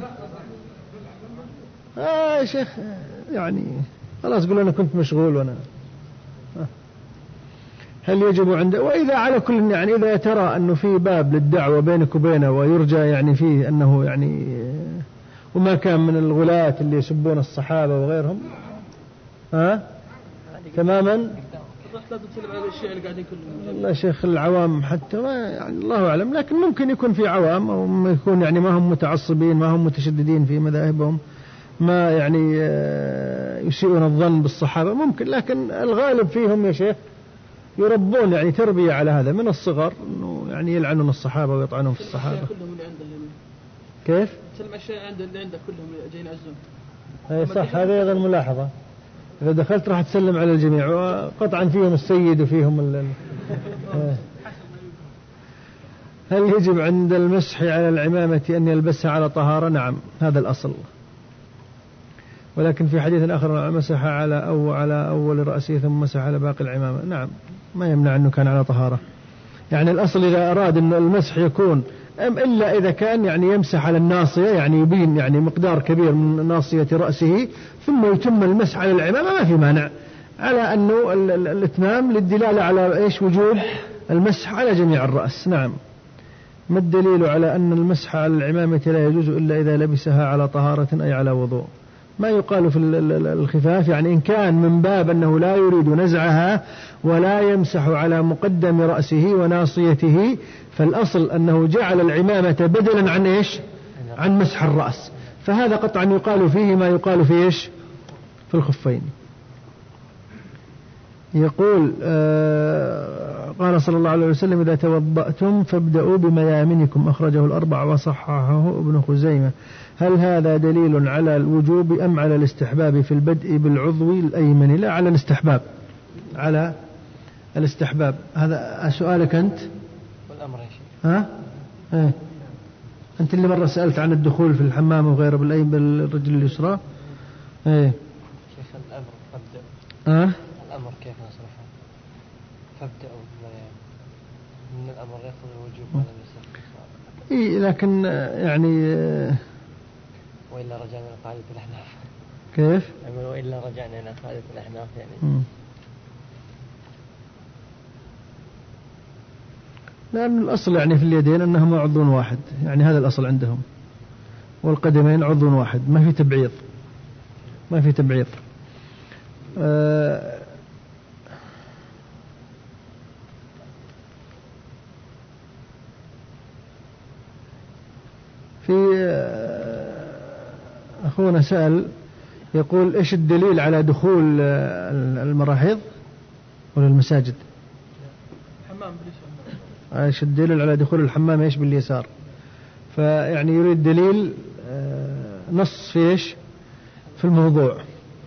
آه يا شيخ يعني خلاص قول أنا كنت مشغول وأنا آه. هل يجب عنده؟ وإذا على كل يعني إذا ترى أنه في باب للدعوة بينك وبينه ويرجى يعني فيه أنه يعني وما كان من الغلاة اللي يسبون الصحابة وغيرهم ها آه؟ تماما. لا تسلم على الشيء اللي قاعدين كلهم. والله شيخ العوام حتى ما يعني الله أعلم، لكن ممكن يكون في عوام أو يكون يعني ما هم متعصبين ما هم متشددين في مذاهبهم ما يعني يسيئون الظن بالصحابة ممكن، لكن الغالب فيهم يا شيخ يربون يعني تربية على هذا من الصغر إنه يعني يلعنون الصحابة ويطعنون في الصحابة. كلهم اللي عنده كيف؟ سلم الشيء عند اللي عندك كلهم جايين يعزون. أي صح، هذه أيضا ملاحظة. إذا دخلت راح تسلم على الجميع وقطعا فيهم السيد وفيهم ال هل يجب عند المسح على العمامة أن يلبسها على طهارة؟ نعم هذا الأصل، ولكن في حديث آخر مسح على أو على أول رأسه ثم مسح على باقي العمامة. نعم ما يمنع أنه كان على طهارة، يعني الأصل إذا أراد أن المسح يكون أم إلا إذا كان يعني يمسح على الناصية يعني يبين يعني مقدار كبير من ناصية رأسه ثم يتم المسح على العمامة ما في مانع، على أنه الإتمام للدلالة على إيش وجوب المسح على جميع الرأس. نعم. ما الدليل على أن المسح على العمامة لا يجوز إلا إذا لبسها على طهارة أي على وضوء؟ ما يقال في الخفاف يعني إن كان من باب أنه لا يريد نزعها ولا يمسح على مقدم رأسه وناصيته فالأصل أنه جعل العمامة بدلا عن إيش؟ عن مسح الرأس، فهذا قطعا يقال فيه ما يقال في إيش؟ في الخفين. يقول آه قال صلى الله عليه وسلم إذا توضأتم فابدأوا بميامنكم، أخرجه الأربع وصححه ابن خزيمة. هل هذا دليل على الوجوب أم على الاستحباب في البدء بالعضو الأيمن؟ لا، على الاستحباب، على الاستحباب. هذا سؤالك أنت والأمر يا شيخ. ها ايه أنت اللي مرة سألت عن الدخول في الحمام وغيره بالأيمن بالرجل اليسرى. ايه شيخ الأمر فابدأ ها الأمر كيف نصرفه؟ فابدأوا من الأمر يقتضي الوجوب على الاستحباب. إيه لكن يعني وإلا رجعنا إلى قاعدة الأحناف. كيف؟ أقول وإلا رجعنا إلى قاعدة الأحناف يعني. م. لأن الأصل يعني في اليدين أنهما عضو واحد، يعني هذا الأصل عندهم، والقدمين عضو واحد، ما في تبعيض ما في تبعيض. آه في أخونا سأل يقول إيش الدليل على دخول المراحيض ولا المساجد؟ الحمام باليسار. إيش الدليل على دخول الحمام إيش باليسار؟ فيعني يريد دليل نص في إيش في الموضوع.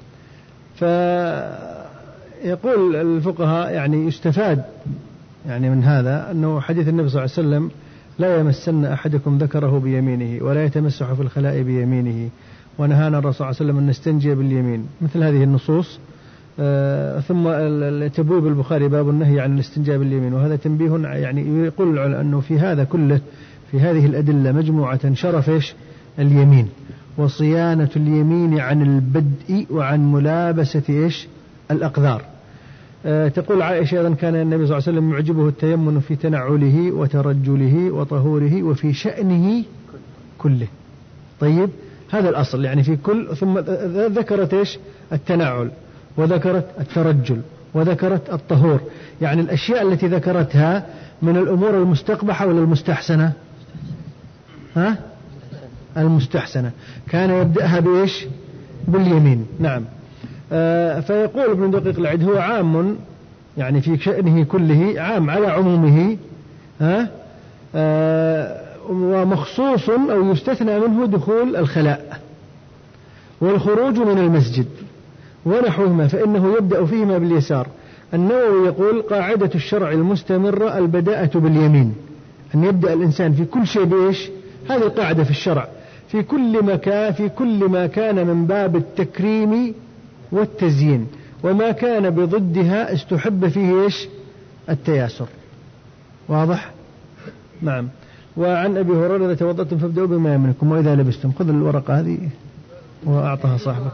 فيقول الفقهاء يعني يستفاد يعني من هذا أنه حديث النبي صلى الله عليه وسلم لا يمسن أحدكم ذكره بيمينه ولا يتمسح في الخلاء بيمينه، ونهانا الرسول صلى الله عليه وسلم أن نستنجي باليمين، مثل هذه النصوص. آه ثم تبويب البخاري باب النهي عن الاستنجاء باليمين، وهذا تنبيه يعني يقول أنه في هذا كله في هذه الأدلة مجموعة شرف إيش اليمين وصيانة اليمين عن البدء وعن ملابسة إيش الأقذار. أه تقول عائشة أيضا كان النبي صلى الله عليه وسلم يعجبه التيمن في تنعله وترجله وطهوره وفي شأنه كله. طيب هذا الأصل يعني في كل، ثم ذكرت إيش التنعل وذكرت الترجل وذكرت الطهور، يعني الأشياء التي ذكرتها من الأمور المستقبحة ولا المستحسنة؟ ها المستحسنة. كان يبدأها بإيش باليمين. نعم. آه فيقول ابن دقيق العيد هو عام يعني في شأنه كله، عام على عمومه، ها آه ومخصوص أو يستثنى منه دخول الخلاء والخروج من المسجد ونحوهما فإنه يبدأ فيهما باليسار. النووي يقول قاعدة الشرع المستمرة البداءة باليمين، أن يبدأ الإنسان في كل شيء بإيش؟ هذه القاعدة في الشرع في كل مكان، في كل ما كان من باب التكريم والتزيين، وما كان بضدها استحب فيه إيش التياسر. واضح؟ نعم. وعن أبي هريرة إذا توضأتم فابدأوا بما يملككم وإذا لبستم. خذ الورقة هذه وأعطها صاحبك.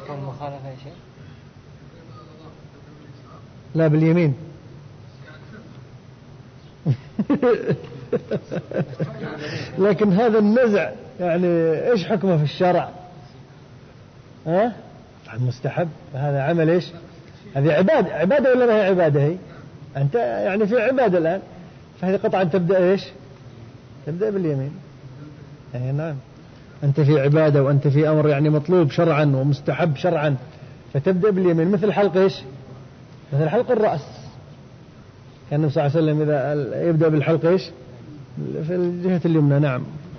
لا باليمين. لكن هذا النزع يعني إيش حكمه في الشرع؟ ها؟ مستحب. هذا عمل إيش؟ هذه عبادة. عبادة ولا ما هي عبادة؟ هي أنت يعني في عبادة الآن، فهذه قطعا تبدأ إيش؟ تبدأ باليمين. أي نعم. أنت في عبادة وأنت في أمر يعني مطلوب شرعا ومستحب شرعا، فتبدأ باليمين. مثل حلق إيش؟ مثل حلق الرأس. كان النبي صلى الله عليه وسلم إذا يبدأ بالحلق إيش؟ في الجهة اليمنى. نعم.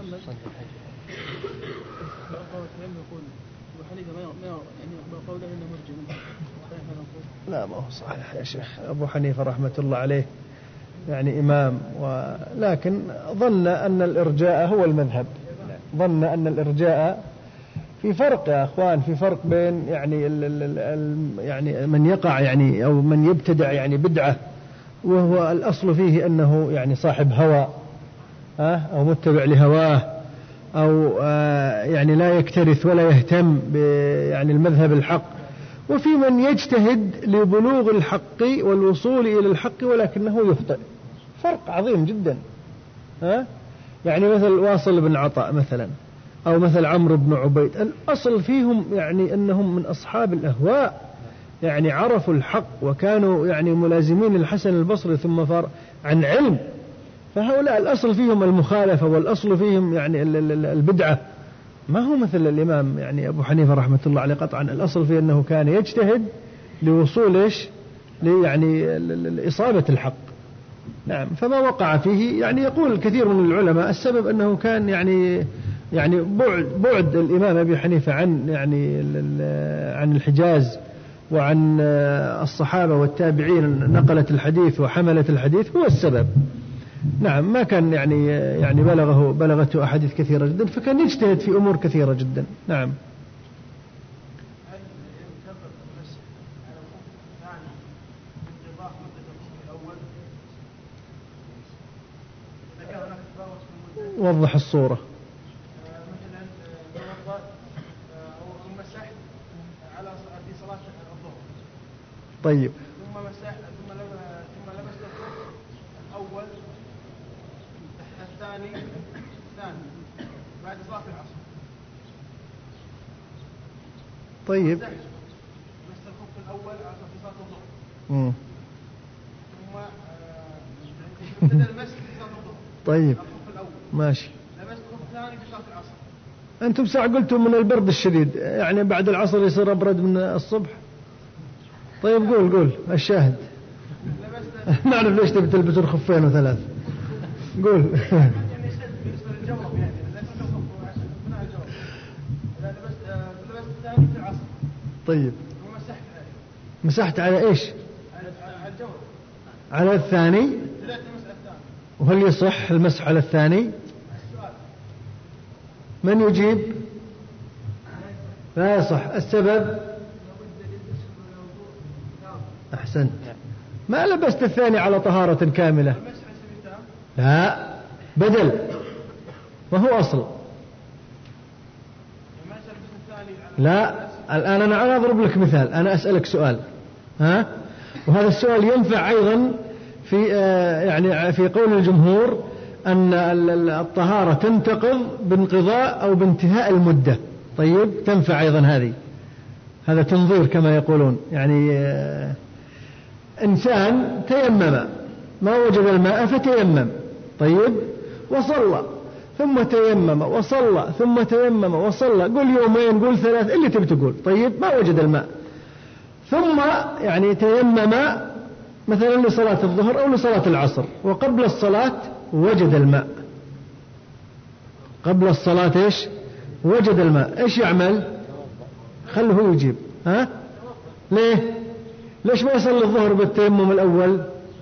لا ما هو صحيح يا شيخ. أبو حنيفة رحمة الله عليه يعني إمام، ولكن ظن أن الإرجاء هو المذهب. ظن أن الإرجاء في فرق يا أخوان، في فرق بين يعني ال ال ال يعني من يقع يعني أو من يبتدع يعني بدعة وهو الأصل فيه أنه يعني صاحب هوى أو متبع لهواه أو يعني لا يكترث ولا يهتم يعني المذهب الحق، وفي من يجتهد لبلوغ الحق والوصول إلى الحق ولكنه يخطئ. فرق عظيم جدا. ها؟ يعني مثل واصل بن عطاء مثلا، أو مثل عمرو بن عبيد، الأصل فيهم يعني أنهم من أصحاب الأهواء، يعني عرفوا الحق وكانوا يعني ملازمين الحسن البصري ثم فار عن علم. فهؤلاء الأصل فيهم المخالفة والأصل فيهم يعني البدعة. ما هو مثل الإمام يعني أبو حنيفة رحمة الله عليه قطعا الأصل فيه أنه كان يجتهد لوصول إيش يعني إصابة الحق. نعم. فما وقع فيه يعني يقول كثير من العلماء السبب أنه كان يعني يعني بعد بعد الإمام أبي حنيفة عن يعني عن الحجاز وعن الصحابة والتابعين نقلة الحديث وحملة الحديث هو السبب. نعم. ما كان يعني يعني بلغه بلغته أحاديث كثيرة جدا، فكان يجتهد في أمور كثيرة جدا. نعم. وضح الصورة. طيب. ثم مسح ثم ثم لبس الأول الثاني الثاني بعد صلاة العصر. طيب. مس الخف الأول في صلاة الظهر. امم. ثم ابتدى المس في صلاة الظهر. طيب. الخف الأول. ماشي. لبس الخف الثاني في صلاة العصر. أنتم ساعة قلتم من البرد الشديد، يعني بعد العصر يصير أبرد من الصبح. طيب قول قول الشاهد. ما أعرف ليش تبي تلبسون خفين وثلاث. قول. بالنسبة للجواب يعني لبست لبست الثاني في العصر. طيب. ومسحت عليه. مسحت على إيش؟ على الجواب. على الثاني. بدأت المسح الثاني. وهل يصح المسح على الثاني؟ السؤال. من يجيب؟ لا يصح. السبب؟ أحسنت. ما لبست الثاني على طهارة كاملة. لا بدل، ما هو أصل. لا الآن أنا أضرب لك مثال، أنا أسألك سؤال ها، وهذا السؤال ينفع أيضا في آه يعني في قول الجمهور أن الطهارة تنتقض بانقضاء أو بانتهاء المدة. طيب تنفع أيضا هذه، هذا تنظير كما يقولون. يعني آه إنسان تيمم ما وجد الماء فتيمم، طيب وصلى ثم تيمم وصلى ثم تيمم وصلى، قل يومين قل ثلاث اللي تبي تقول، طيب ما وجد الماء ثم يعني تيمم مثلا لصلاة الظهر أو لصلاة العصر، وقبل الصلاة وجد الماء، قبل الصلاة إيش وجد الماء، إيش يعمل؟ خله يجيب. ها ليه؟ ليش ما يصلي الظهر بالتيمم الأول؟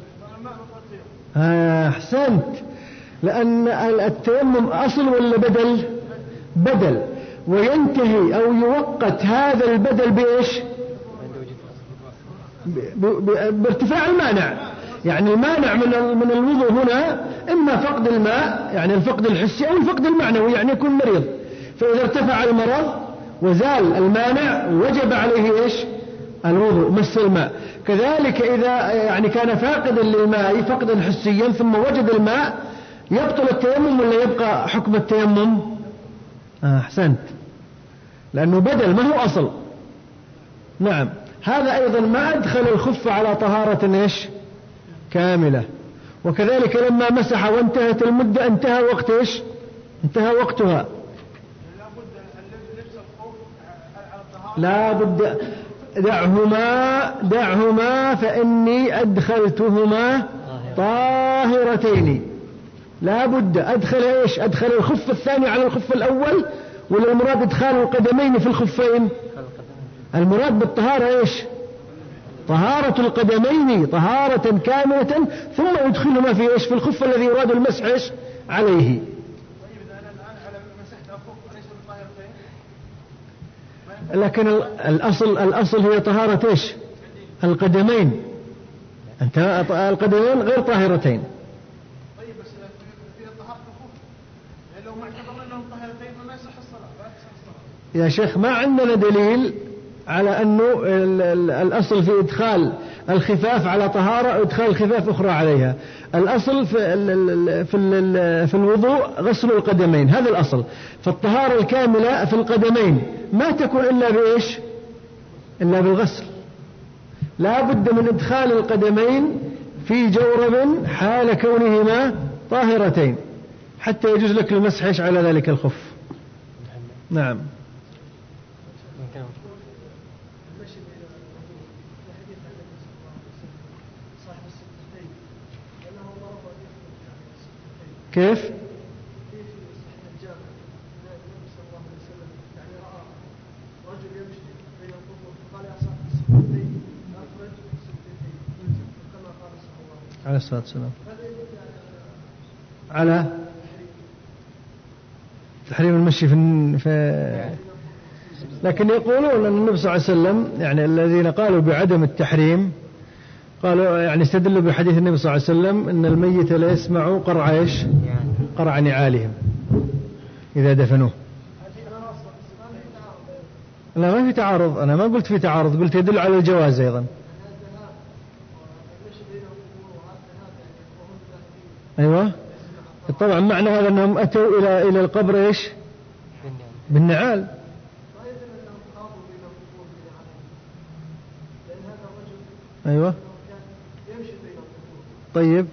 ها أحسنت، لأن التيمم أصل ولا بدل؟ بدل، وينتهي أو يوقت هذا البدل بإيش؟ بارتفاع المانع. يعني المانع من من الوضوء هنا إما فقد الماء يعني الفقد الحسي أو الفقد المعنوي يعني يكون مريض، فإذا ارتفع المرض وزال المانع وجب عليه إيش الوضوء مس الماء. كذلك إذا يعني كان فاقدا للماء فقدا حسيا ثم وجد الماء يبطل التيمم ولا يبقى حكم التيمم؟ آه أحسنت، لأنه بدل ما هو أصل. نعم، هذا أيضا ما أدخل الخف على طهارة إيش كاملة. وكذلك لما مسح وانتهت المدة انتهى وقت إيش انتهى وقتها. لا بد دعهما دعهما فإني أدخلتهما طاهرتين. لا بد أدخل إيش أدخل الخف الثاني على الخف الأول، ولا المراد إدخال القدمين في الخفين؟ المراد بالطهارة إيش طهارة القدمين طهارة كاملة، ثم يدخلهما في إيش في الخف الذي يراد المسح إيش عليه. لكن الأصل الأصل هي طهارة إيش القدمين، أنت القدمين غير طاهرتين. طيب بس في طهارة الخف لو ما اعتبرنا أنهم طاهرتين فما يصح الصلاة. يا شيخ ما عندنا دليل على أنه الأصل في إدخال الخفاف على طهارة وإدخال الخفاف أخرى عليها. الأصل في في في الوضوء غسل القدمين، هذا الأصل. فالطهارة الكاملة في القدمين ما تكون إلا بإيش إلا بالغسل. لا بد من إدخال القدمين في جورب حال كونهما طاهرتين حتى يجوز لك المسح على ذلك الخف. نعم. كيف؟ عليه الصلاة والسلام على تحريم المشي في, في لكن يقولون أن النبي صلى الله عليه وسلم يعني الذين قالوا بعدم التحريم قالوا يعني استدلوا بحديث النبي صلى الله عليه وسلم أن الميت لا يسمع قرع إيش قرع نعالهم إذا دفنوه. لا ما في تعارض، أنا ما قلت في تعارض، قلت يدل على الجواز أيضا. أيوة طبعا معنى هذا أنهم أتوا إلى إلى القبر إيش بالنعال. أيوة طيب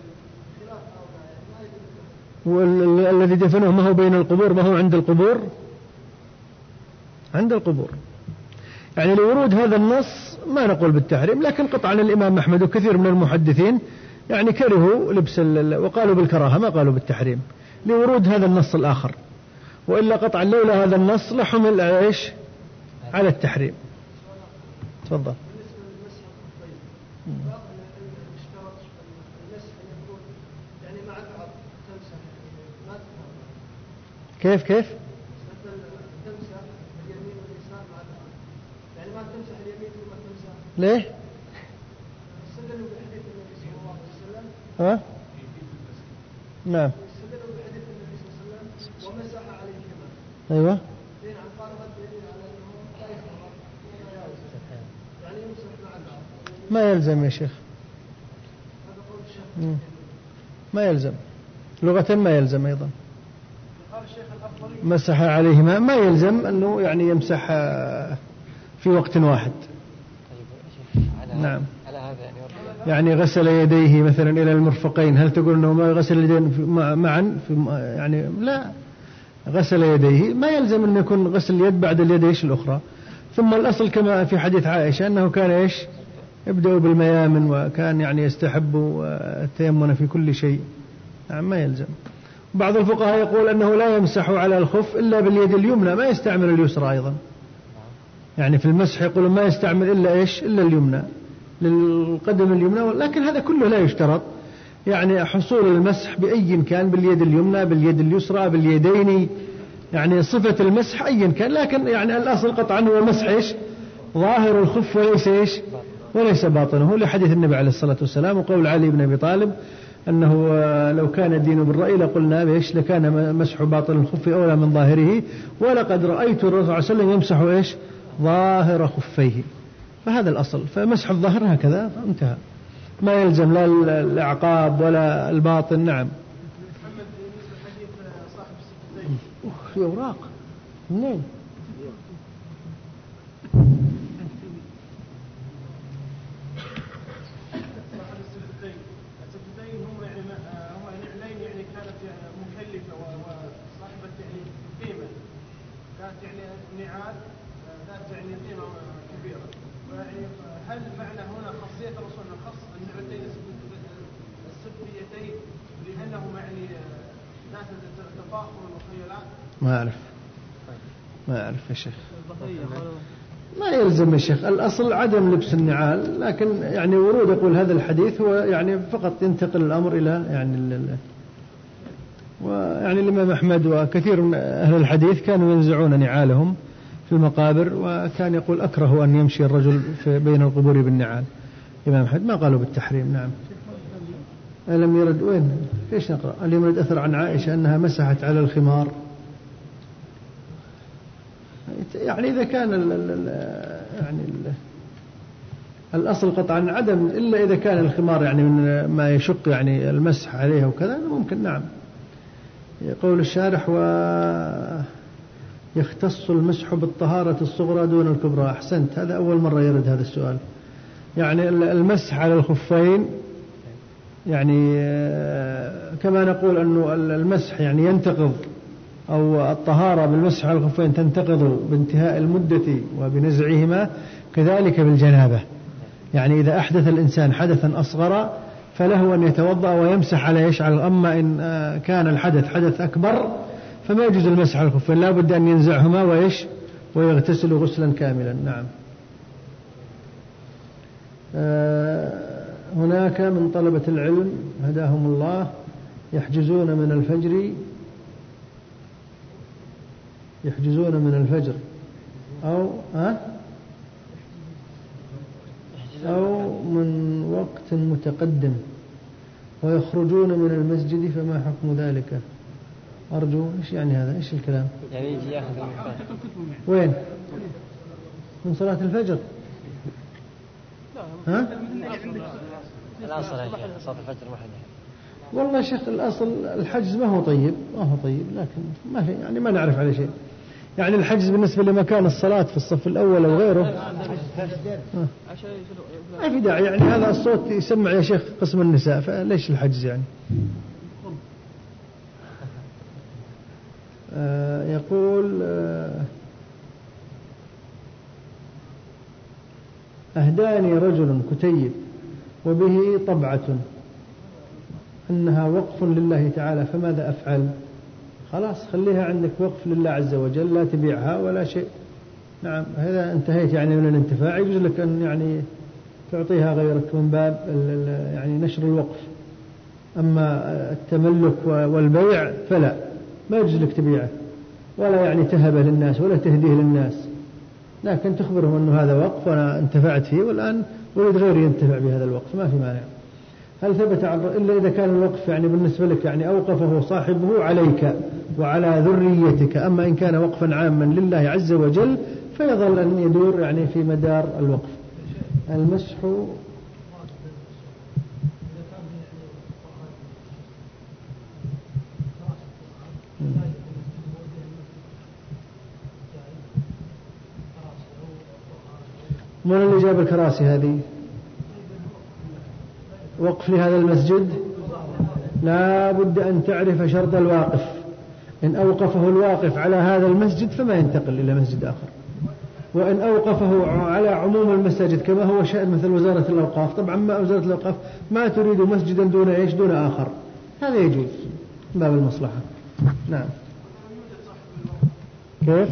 والذي دفنوه ما هو بين القبور، ما هو عند القبور، عند القبور. يعني لورود هذا النص ما نقول بالتحريم، لكن قطعا الإمام أحمد وكثير من المحدثين يعني كرهوا لبس وقالوا بالكراهة ما قالوا بالتحريم لورود هذا النص الآخر، وإلا قطعا لولا هذا النص لحمل إيش على التحريم. تفضل. كيف كيف ليه ها نعم أيوة ما يلزم يا شيخ، ما يلزم لغة، ما يلزم أيضا مسح عليهما، ما يلزم أنه يعني يمسح في وقت واحد. نعم يعني غسل يديه مثلا إلى المرفقين، هل تقول أنه ما غسل اليدين معا في يعني لا، غسل يديه ما يلزم أن يكون غسل اليد بعد اليد إيش الأخرى. ثم الأصل كما في حديث عائشة أنه كان إيش يبدأ بالميامن وكان يعني يستحب التيمم في كل شيء. نعم ما يلزم. بعض الفقهاء يقول أنه لا يمسح على الخف إلا باليد اليمنى، ما يستعمل اليسرى أيضا، يعني في المسح يقول ما يستعمل إلا إيش إلا اليمنى للقدم اليمنى، لكن هذا كله لا يشترط، يعني حصول المسح بأي كان باليد اليمنى باليد اليسرى باليدين، يعني صفة المسح أي كان، لكن يعني الأصل قطعا هو مسح إيش ظاهر الخف وليس إيش وليس باطنه، لحديث النبي عليه الصلاة والسلام وقول علي بن أبي طالب أنه لو كان الدين بالرأي لقلنا بإيش لكان مسح باطن الخف أولى من ظاهره، ولقد رأيت الرسول صلى الله عليه وسلم يمسح إيش ظاهر خفيه. فهذا الأصل، فمسح الظاهر هكذا انتهى، ما يلزم لا الأعقاب ولا الباطن. نعم. محمد بالنسبة لحديث صاحب السبتين. أوه في أوراق منين؟ صاحب السبتين، السبتين هم يعني هم نعلين يعني كانت مكلفة وصاحبة يعني قيمة، كانت يعني نعال ذات يعني قيمة كبيرة. ويعني هل معنى هنا خاصية الرسول أنه خص النعلتين السبتيتين لأنهم يعني ناس تفاخر وخيلاء؟ ما أعرف ما أعرف يا شيخ، ما يلزم يا شيخ، الأصل عدم لبس النعال، لكن يعني ورود يقول هذا الحديث هو يعني فقط ينتقل الأمر إلى يعني ال ويعني الإمام أحمد وكثير من أهل الحديث كانوا ينزعون نعالهم في المقابر، وكان يقول أكره أن يمشي الرجل في بين القبور بالنعال. الإمام أحمد ما قالوا بالتحريم. نعم. ألم يرد وين إيش نقرأ؟ ألم يرد أثر عن عائشة أنها مسحت على الخمار، يعني إذا كان ال ال يعني ال الأصل قطعا عدم، إلا إذا كان الخمار يعني من ما يشق يعني المسح عليها وكذا ممكن. نعم. يقول الشارح ويختص المسح بالطهارة الصغرى دون الكبرى. أحسنت، هذا أول مرة يرد هذا السؤال. يعني المسح على الخفين يعني كما نقول أنه المسح يعني ينتقض، أو الطهارة بالمسح على الخفين تنتقض بانتهاء المدة وبنزعهما، كذلك بالجنابة. يعني إذا أحدث الإنسان حدثا أصغر فله أن يتوضأ ويمسح على يشعل. أما إن كان الحدث حدث أكبر فما يجوز المسح على الخفين، لا بد أن ينزعهما ويش ويغتسل غسلا كاملا. نعم. هناك من طلبة العلم هداهم الله يحجزون من الفجر يحجزون من الفجر أو ها أو من وقت متقدم ويخرجون من المسجد، فما حكم ذلك؟ أرجو. إيش يعني هذا؟ إيش الكلام؟ يعني يجي ياخذ المكان. وين؟ من صلاة الفجر؟ ها؟ الأصل يا شيخ صلاة الفجر ما حد. والله يا شيخ الأصل الحجز ما هو طيب، ما هو طيب، لكن ما في يعني ما نعرف عليه شيء. يعني الحجز بالنسبة لمكان الصلاة في الصف الأول أو غيره ما في داعي. يعني هذا الصوت يسمع يا شيخ قسم النساء، فليش الحجز يعني؟ آه يقول آه أهداني رجل كتيب وبه طبعة أنها وقف لله تعالى، فماذا أفعل؟ خلاص خليها عندك وقف لله عز وجل، لا تبيعها ولا شيء. نعم. هذا انتهيت يعني من الانتفاع، يجوز لك أن يعني تعطيها غيرك من باب يعني نشر الوقف. أما التملك والبيع فلا، ما يجوز لك تبيعه ولا يعني تهبه للناس ولا تهديه للناس، لكن تخبرهم أنه هذا وقف وأنا انتفعت فيه والآن أريد غيري ينتفع بهذا الوقف، ما في مانع. هل ثبت عن إلا إذا كان الوقف يعني بالنسبة لك يعني أوقفه صاحبه عليك وعلى ذريتك، أما إن كان وقفا عاما لله عز وجل فيظل أن يدور يعني في مدار الوقف. المسح من اللي جاب الكراسي هذه؟ وقف لهذا المسجد لا بد أن تعرف شرط الواقف. إن أوقفه الواقف على هذا المسجد فما ينتقل إلى مسجد آخر، وإن أوقفه على عموم المساجد كما هو شأن مثل وزارة الأوقاف، طبعا ما وزارة الأوقاف ما تريد مسجدا دون إيش دون آخر، هذا يجوز باب المصلحة. نعم. كيف؟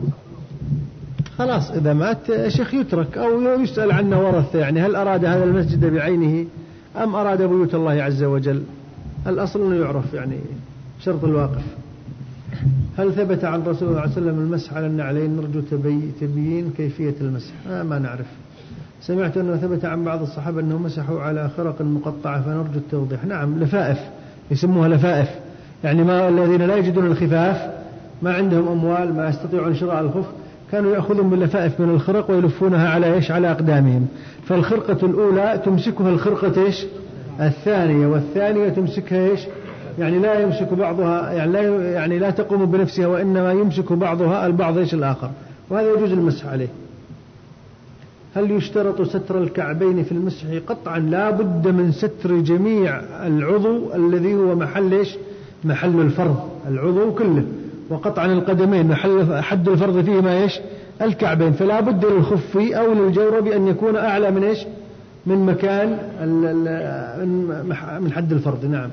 خلاص إذا مات شيخ يترك أو يسأل عنه ورثة، يعني هل أراد هذا المسجد بعينه أم أراد بيوت الله عز وجل؟ الأصل أنه يعرف يعني شرط الواقف. هل ثبت عن رسول الله صلى الله عليه وسلم المسح على النعلين؟ نرجو تبي تبيين كيفية المسح. آه ما نعرف سمعت أنه ثبت عن بعض الصحابة أنهم مسحوا على خرق مقطعة فنرجو التوضيح. نعم، لفائف يسموها لفائف، يعني ما الذين لا يجدون الخفاف، ما عندهم أموال، ما يستطيعون شراء الخف، كانوا يأخذون باللفائف من الخرق ويلفونها على إيش؟ على أقدامهم. فالخرقة الأولى تمسكها الخرقة إيش؟ الثانية، والثانية تمسكها إيش؟ يعني لا يمسك بعضها، يعني لا يعني لا تقوم بنفسها، وإنما يمسك بعضها البعض إيش الآخر، وهذا يجوز المسح عليه. هل يشترط ستر الكعبين في المسح؟ قطعا لا بد من ستر جميع العضو الذي هو محل إيش؟ محل الفرض، العضو كله، وقطعا القدمين محل حد الفرض فيهما إيش؟ الكعبين، فلا بد للخف أو للجورب أن يكون أعلى من إيش؟ من مكان من حد الفرض. نعم.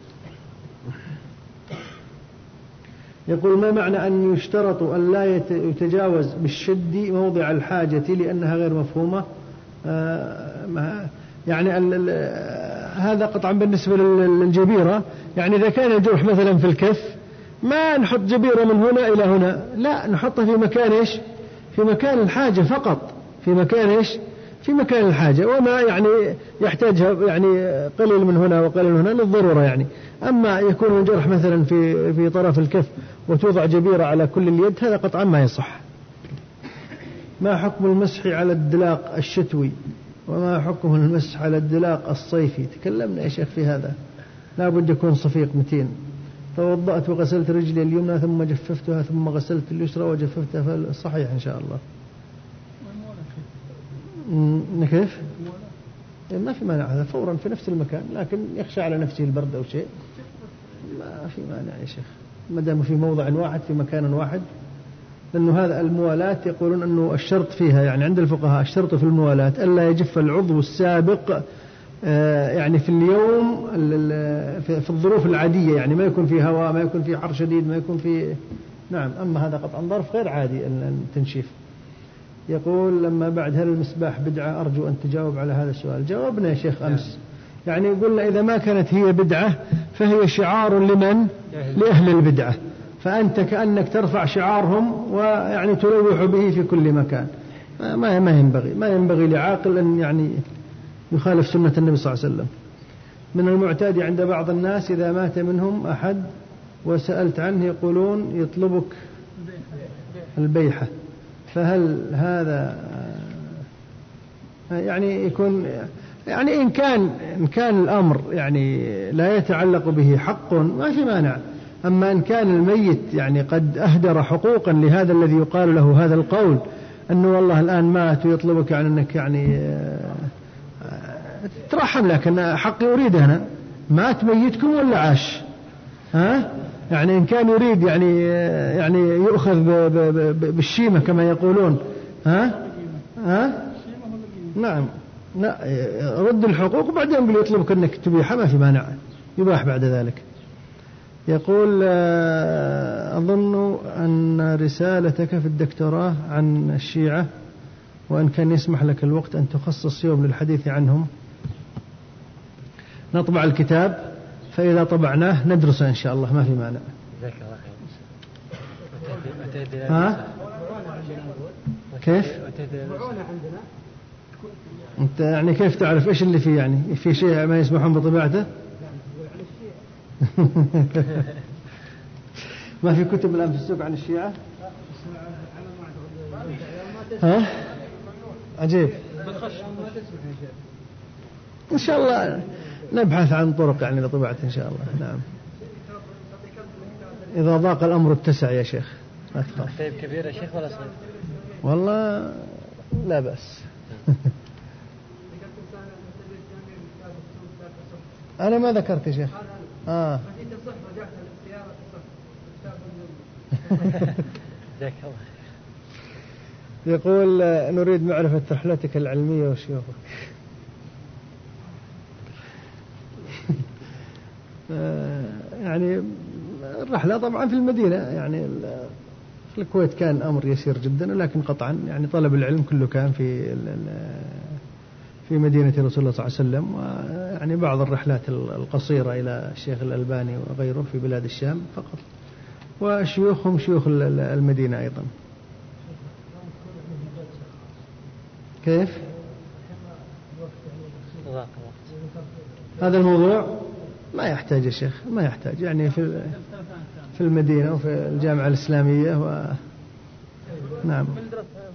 يقول: ما معنى أن يشترط أن لا يتجاوز بالشد موضع الحاجة لأنها غير مفهومة؟ آه يعني هذا قطعا بالنسبة للجبيرة، يعني إذا كان الجرح مثلا في الكف ما نحط جبيرة من هنا إلى هنا، لا، نحطها في مكان إيش؟ في مكان الحاجة فقط، في مكان إيش؟ في مكان الحاجة، وما يعني يحتاجها يعني قليل من هنا وقليل من هنا للضرورة يعني. أما يكون الجرح مثلا في في طرف الكف وتوضع جبيرة على كل اليد، هذا قطعا ما يصح. ما حكم المسح على الدلاق الشتوي؟ وما حكم المسح على الدلاق الصيفي؟ تكلمنا يا شيخ في هذا، لا بد يكون صفيق متين. توضأت وغسلت رجلي اليمنى ثم جففتها ثم غسلت اليسرى وجففتها، فالصحيح إن شاء الله. كيف؟ ما في مانع، هذا فورا في نفس المكان، لكن يخشى على نفسه البرد أو شيء، ما في مانع يا شيخ، ما دام في موضع واحد في مكان واحد. لأنه هذا الموالاة يقولون أنه الشرط فيها، يعني عند الفقهاء الشرط في الموالاة ألا يجف العضو السابق يعني في اليوم في الظروف العادية، يعني ما يكون في هواء، ما يكون في حر شديد، ما يكون في. نعم. أما هذا قطعا ظرف غير عادي التنشيف. يقول: لما بعد هل المسباح بدعة؟ أرجو أن تجاوب على هذا السؤال. جاوبنا يا شيخ أمس، يعني قلنا إذا ما كانت هي بدعة فهي شعار لمن؟ لأهل البدعة، فأنت كأنك ترفع شعارهم ويعني تلوح به في كل مكان، ما ما ينبغي ما ينبغي لعاقل أن يعني يخالف سنة النبي صلى الله عليه وسلم. من المعتاد عند بعض الناس إذا مات منهم أحد وسألت عنه يقولون يطلبك البيحة، فهل هذا يعني يكون يعني إن كان إن كان الأمر يعني لا يتعلق به حق ما في مانع، أما إن كان الميت يعني قد أهدر حقوقا لهذا الذي يقال له هذا القول أنه والله الآن مات ويطلبك عن أنك يعني ترحم، لكن حقي أريده أنا، مات ميتكم ولا عاش؟ ها؟ يعني إن كان يريد يعني يعني يؤخذ بالشيمة كما يقولون، ها ها نعم، لا رد الحقوق وبعدين يطلبك أنك تبيحها، ما في مانع، يباح بعد ذلك. يقول: أظن أن رسالتك في الدكتوراه عن الشيعة، وأن كان يسمح لك الوقت أن تخصص يوم للحديث عنهم، نطبع الكتاب، فإذا طبعناه ندرسه إن شاء الله، ما في مانع. ها؟ كيف؟ أنت يعني كيف تعرف إيش اللي فيه؟ يعني في شيء ما يسمحون بطباعته؟ ما في كتب الآن في السوق عن الشيعة؟ ها؟ عجيب. إن شاء الله نبحث عن طرق يعني لطباعته إن شاء الله. نعم. إذا ضاق الأمر اتسع يا شيخ، لا تخاف. كتاب كبير يا شيخ ولا صغير؟ والله لا بأس. أنا ما ذكرت يا شيخ. آه. يقول: نريد معرفة رحلتك العلمية وشيوخك. يعني الرحلة طبعا في المدينة، يعني في الكويت كان أمر يسير جدا، لكن قطعا يعني طلب العلم كله كان في في مدينة رسول الله صلى الله عليه وسلم، ويعني بعض الرحلات القصيرة إلى الشيخ الألباني وغيره في بلاد الشام فقط، وشيوخهم شيوخ المدينة أيضا. كيف؟ جزاك الله. هذا الموضوع ما يحتاج يا شيخ، ما يحتاج يعني في في المدينة وفي الجامعة الإسلامية و... نعم.